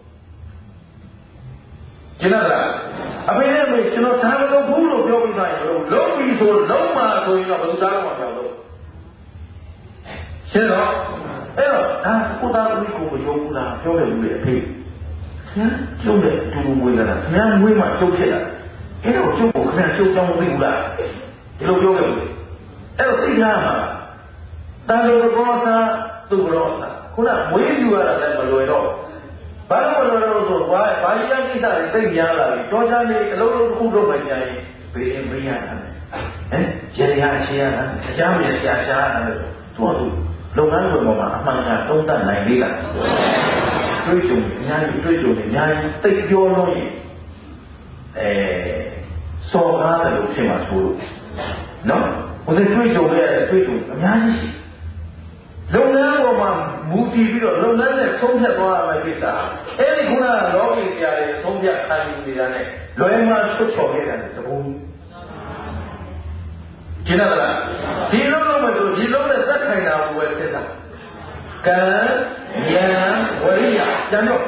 ရှင်းလားအဖေနဲ့မေကျွန်တော်ဒါမလုပ်ဘူးလို့ပြောပြီးသားရင်လုံးပြီးဆိုလုံးမှာဆိုရင်တော့ဘယ်သူသားတော့မပြောလို့ရှင်းတော့အဲ့တော့ဒါကိုသားသမီးကိုမယုံဘူးလားပြောတယ်ဘူးလေအဖေခင်ဗျကျုပ်နဲ့တူမွေးလာတာခင်ဗျမွေးမှကျုပ်ဖြစ်လာအဲ့တော့ကျုပ်ကိုခင်ဗျကျုပ်ကြောင့်မသိဘူးလားဒီလိုပြောခဲ့ဘူးအဲ့တော့သိရမှာတန်လိုဘောသာသူဘောသာခုနမွေးယူရတာလည်းမလွယ်တော့ဘာလို့မလွယ်တော့ဆိုဘာကြီးကိစ္စတွေသိများလာပြီတော်ကြနေအလုံးလုံးတစ်ခုလုပ်မှကြာရင်ဘေးရင်မေးရတာရေရရှင်းရတာအကြောင်းရရှာတာလို့သူလုပ်ငန်းတွေပေါ်မှာအမှန်တရားသုံးသပ်နိုင်သေးလားတွေးကြုံအများကြီးတွေးကြုံအများကြီးသိပြောလို့ရင်စော်ကားတယ်လို့ဖြစ်မှာဆိုလို့နော်ဘုရားတွေးကြုံရတဲ့တွေးကြုံအများကြီးရှိလုပ်ငန်းပေါ်မှာမူတည်ပြီးတော့လုပ်ငန်းနဲ့ဆုံးဖြတ်သွားရမယ့်ကိစ္စအဲ့ဒီခုနကလောကီဆရာတွေဆုံးဖြတ်ခံယူနေတာနဲ့လွယ်မှာဆွတ်ချော်ခဲ့တာတပုံကျင်းတယ်လားဒီလိုလုပ်မယ်ဆိုဒီလုံးနဲ့သက်ခိုင်တာကိုပဲစစ်တာကံဉာဏ်ဝရိယကျန်တော့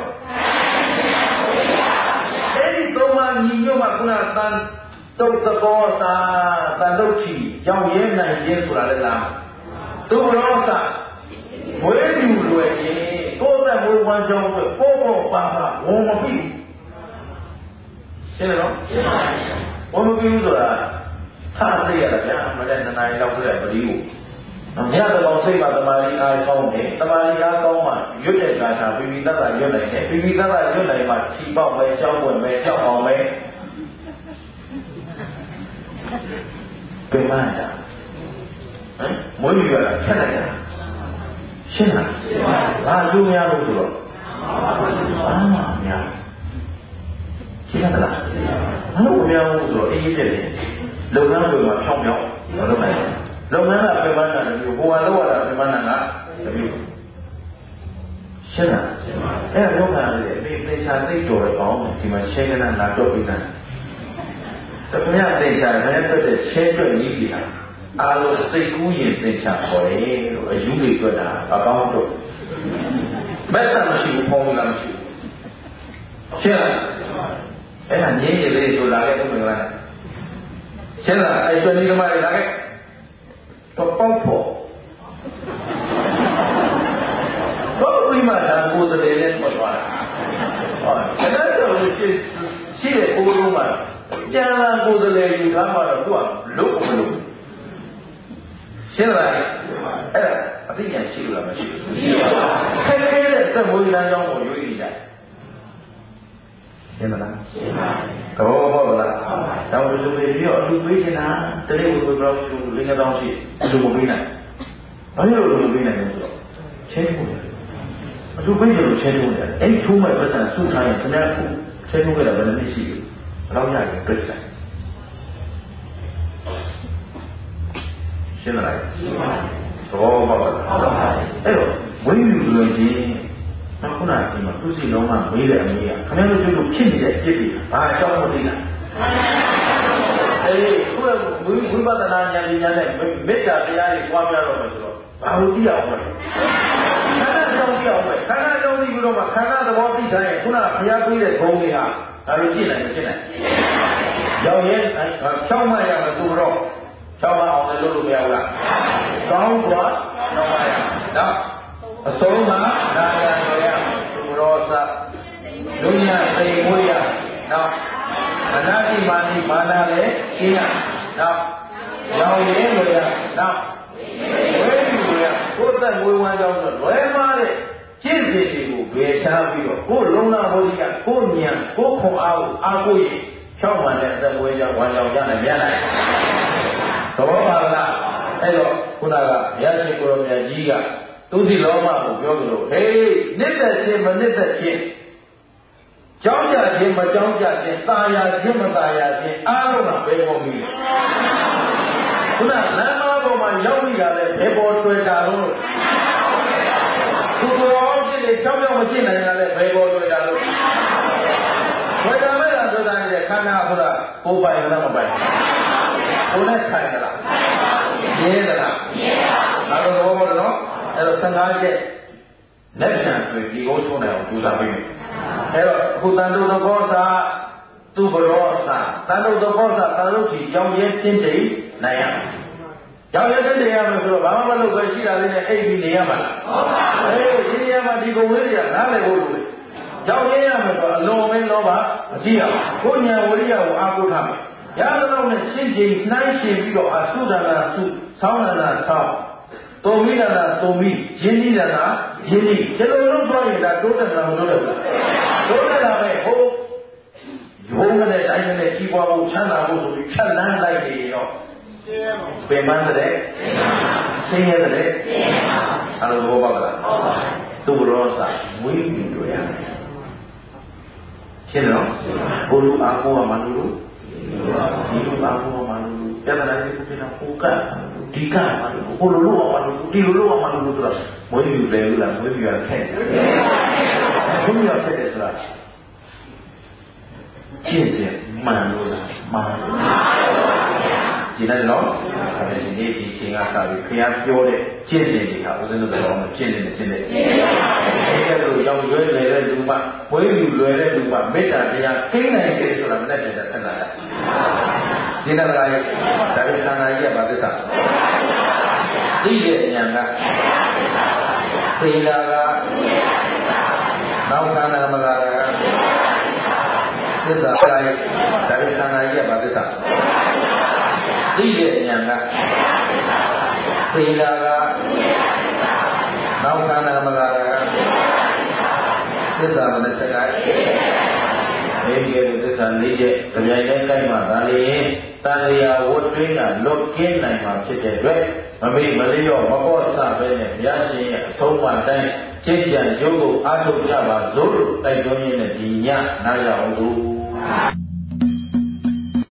အဲ့ဒီသုံးပါးညီညွတ်မှခုနကတန်တုတ်သဘောသာတန်တုတ်ချီကြောင့်ရဲနိုင်ခြင်းဆိုတာလည်းလားသူရောစာဝေးယူလွယ်ရင်ကိုယ်သက်ဝေးဝမ်းကြောင်းအတွက်ပေါ်ပါဝန်မပြီးရှင်းတယ်နော်ရှင်းပါပြီဝန်မပြီးဆိုတာထားသိရတာဗျာမနေ့2 နာရီလောက်ပြည့်ပလီကိုညတော့စိတ်မှာတမာရီအားကောင်းတယ်တမာရီအားကောင်းမှရွတ်တဲ့ကာထာပိပိသတ္တရွတ်နိုင်တယ်ပိပိသတ္တရွတ်နိုင်မှခြိပေါက်ပဲကြောက်ွယ်ပဲကြောက်အောင်ပဲပြန်လာတာမွေးရတာဖြတ်လိုက်တာရှင်းလားရှင်းပါပြီဘာအကျိုးများလို့ဆိုတော့ဘာမှမများရှင်းလားဘာလို့မများဘူးဆိုတော့အေးတဲ့လေလုပ်ငန်းတွေမှာဖြောင်းပြောင်းမလုပ်နိုင်ဘူးလုပ်ငန်းကပြမနာတယ်မျိုးဟိုကလောက်ရတာပြမနာကတမျိုးရှင်းလားအဲ့ဒါလောကလေးအမေသေချာသိတော်ရအောင်ဒီမှာရှင်းကနာလာတော့ပြီးသားတကယ်သေချာလည်းတက်တဲ့ရှင်းတွေ့ကြီးပြီအားလုံးစိတ်ကူးရင်သေချာခေါ်တယ်လို့အယူတွေတွေ့တာအကောင်းတော့မက်ဆာမရှိဘူးဖော်မူလာမရှိဘူးရှင်းလားအဲ့ဒါငြင်းရည်ဆိုလာခဲ့ဘုမင်္ဂလာရှင်းလားအဲ့ကျွမ်းဒီသမားတွေလာခဲ့တော့ပေါက်ဖို့တော့ဒီမှာဒါကိုယ်တည်းနဲ့ပတ်သွားတာဟုတ်အဲ့ဒါဆိုရှိတဲ့ဘုရားမှာကျန်လာကိုယ်တည်းယူထားမှတော့သူကလုံးမလို့ရှင်းလားအဲ့ဒါအသိဉာဏ်ရှိလို့လားမရှိဘူးရှိပါဘူးခက်ခဲတဲ့သက်မွေးလမ်းကြောင်းကိုရွေးနေကြရှင်းမလားရှင်းပါပြီတော့ဟုတ်လားတောင်းလို့ပြီးတော့လူပေးချင်တာတလေးကိုပြောလို့လင်းတောင်းရှိလူမပေးနိုင်ဘာလို့လူမပေးနိုင်လဲဆိုတော့ချင်းဖို့လူပေးချင်လို့ချင်းဖို့တယ်အဲ့ထိုးမဲ့ပတ်စံစုထားရင်ခဏကိုချင်းဖို့ကလည်းဘယ်လိုရှိလဲဘယ်တော့ရရင်ပြတ်ဆိုင်ရှင်းလားရှင်းပါပြီတော့ဟုတ်လားအဲ့တော့ဝိညာဉ်လွယ်ခြင်းခုနကဒီမှာသူစီလုံးကမေးတဲ့အမေးကခင်ဗျားတို့တို့ဖြစ်နေတဲ့ပြစ်တွေဘာအကြောင်းမသိလားအေးခုကဝိပဿနာဉာဏ်နဲ့မေတ္တာတရားတွေပွားများတော့မယ်ဆိုတော့ဘာလို့သိအောင်လဲခန္ဓာကြောင့်သိအောင်ပဲခန္ဓာကြောင့်သိပြီးတော့မှခန္ဓာသဘောသိတိုင်းခုနကဘုရားပေးတဲ့ဂုဏ်တွေဟာဒါလိုကြည့်နိုင်မဖြစ်နိုင်ရောက်ရင်6မှတ်ရမယ်သူတော့6မှတ်အောင်လည်းလုပ်လို့မရဘူးလားကောင်းกว่า6မှတ်ရနော်အဆုံးမှာဒါရတော်ရသူရောစလူညာသိမွေးရနော်နာတိမာနိမာနလည်းကျင်းရနောက်ရောင်ရဲလို့ရနောက်ဝဲပြီးရကိုယ်သက်ငွေဝမ်းကြောင်းဆိုလွယ်မှားတဲ့ကျင့်စဉ်တွေကိုဘယ်ချပြီးတော့ကိုယ်လုံးလာဘုရားကိုယ်ဉာဏ်ကိုယ်ခွန်အားကိုအားကိုးရင်ဖြောက်မှန်တဲ့အသက်ငွေကြောင်းဝမ်းကြောင်းရနိုင်ပြန်နိုင်သဘောပါလားအဲ့တော့ခုနကဘုရားရှင်ကိုရောမြတ်ကြီးကသူစီလောမကိုပြောသလိုဟေးနှစ်သက်ခြင်းမနှစ်သက်ခြင်းကြောင်းကြခြင်းမကြောင်းကြခြင်းตาရခြင်းမตาရခြင်းအားလုံးကဘယ်ပေါ်ပြီခုနလမ်းမပေါ်မှာရောက်ပြီတာလဲဘယ်ပေါ်တွေ့တာလို့သူတော်ဖြစ်နေကြောင်းကြောင်းမဖြစ်နိုင်တာလဲဘယ်ပေါ်တွေ့တာလို့တွေ့တာမဲ့လားတွေ့တာနေတဲ့ခန္ဓာခုနကိုယ်ပိုင်လားမပိုင်ကိုယ်နဲ့ဆိုင်သလားမြဲသလားဒါတော့ဘောဘောနော်အဲ့တော့15ရက်လက်ခံတွေ့ဒီကိုဆုံးနိုင်အောင်ကြိုးစားပေးမယ်အဲ့တော့အခုတန်တုသဘောစာသူဘရောစာတန်တုသဘောစာတန်တုကြီးကြောင်းရဲတင်းတိနိုင်ရကြောင်းရဲတင်းတိရမယ်ဆိုတော့ဘာမှမလုပ်ပဲရှိတာလေးနဲ့အိပ်ပြီးနေရမှာလားဟုတ်ပါဘူးဒီနေရာမှာဒီကုန်လေးတွေကနားလည်ဖို့လိုတယ်ကြောင်းရဲရမယ်ဆိုအလုံးမင်းလောဘအကြည့်ရကိုဉာဏ်ဝိရိယကိုအားကိုးထားမယ်ရသလောက်နဲ့ရှင်းကြိမ်နှိုင်းရှင်းပြီးတော့အသုဒနာသုဆောင်းနာဆောင်းတုံမိနာတုံမိရင်းနှီးနာရင်းနှီးဒီလိုလုပ်သွားရင်ဒါတိုးတက်တာမတိုးတက်ဘူးတိုးတက်တာပဲဟုတ်ရုံးနဲ့တိုင်းနဲ့ကြီးပွားဖို့ချမ်းသာဖို့ဆိုပြီးဖြတ်လန်းလိုက်နေရောပင်မတဲ့ဆင်းရဲတဲ့အဲ့လိုဘောပါကလားသူ့ရောစာဝိပ္ပိတို့ရရှင်းတော့ဘုလူအားကိုးမှလူဒီလိုအားကိုးမှလူပြဿနာတွေဖြစ်နေတာပိုကဒီကမှလူဘုလူလို့မှလူဒီလိုလို့မှလူဆိုတော့မွေးပြီးလဲလို့လားမွေးပြီးရခက်တယ်ဘုရားခက်တယ်ဆိုတာကျင့်စဉ်မှန်လို့လားမှန်လို့ဒီနေ့တော့ဒီနေ့ဒီချိန်ကစပြီးခရီးပြောတဲ့ကျင့်စဉ်တွေဟာဦးဇင်းတို့ကတော့ကျင့်နေတယ်ကျင့်နေတယ်ဒီကလိုရောင်ရွယ်လွယ်တဲ့လူမှဝိလူလွယ်တဲ့လူမှမေတ္တာတရားကိန်းနိုင်တယ်ဆိုတာမနဲ့တည်းဆက်လာတာဒီနေ့ကဒါပေမဲ့ခန္ဓာကြီးကဘာသစ္စာသိတဲ့ဉာဏ်ကသေလာကနောက်ခန္ဓာမလာကသစ္စာတိုင်းဒါပေမဲ့ခန္ဓာကြီးကဘာသစ္စာသိတဲ့ဉာဏ်ကသေလာကနောက်ခန္ဓာမလာကသစ္စာမနဲ့ဆက်တိုင်းဒီလိုသစ္စာ၄ချက်ကြိုင်တဲ့ကိုက်မှာဒါလည်းတန်လျာဝတ်တွင်းကလွတ်ကင်းနိုင်မှာဖြစ်တဲ့အတွက်မမေ့မလျော့မပေါ့ဆပဲနဲ့ဘုရားရှင်ရဲ့အဆုံးအမတိုင်းကျင့်ကြံကြိုးကိုအားထုတ်ကြပါစို့လို့တိုက်တွန်းရင်းနဲ့ဒီညနားရအောင်လို့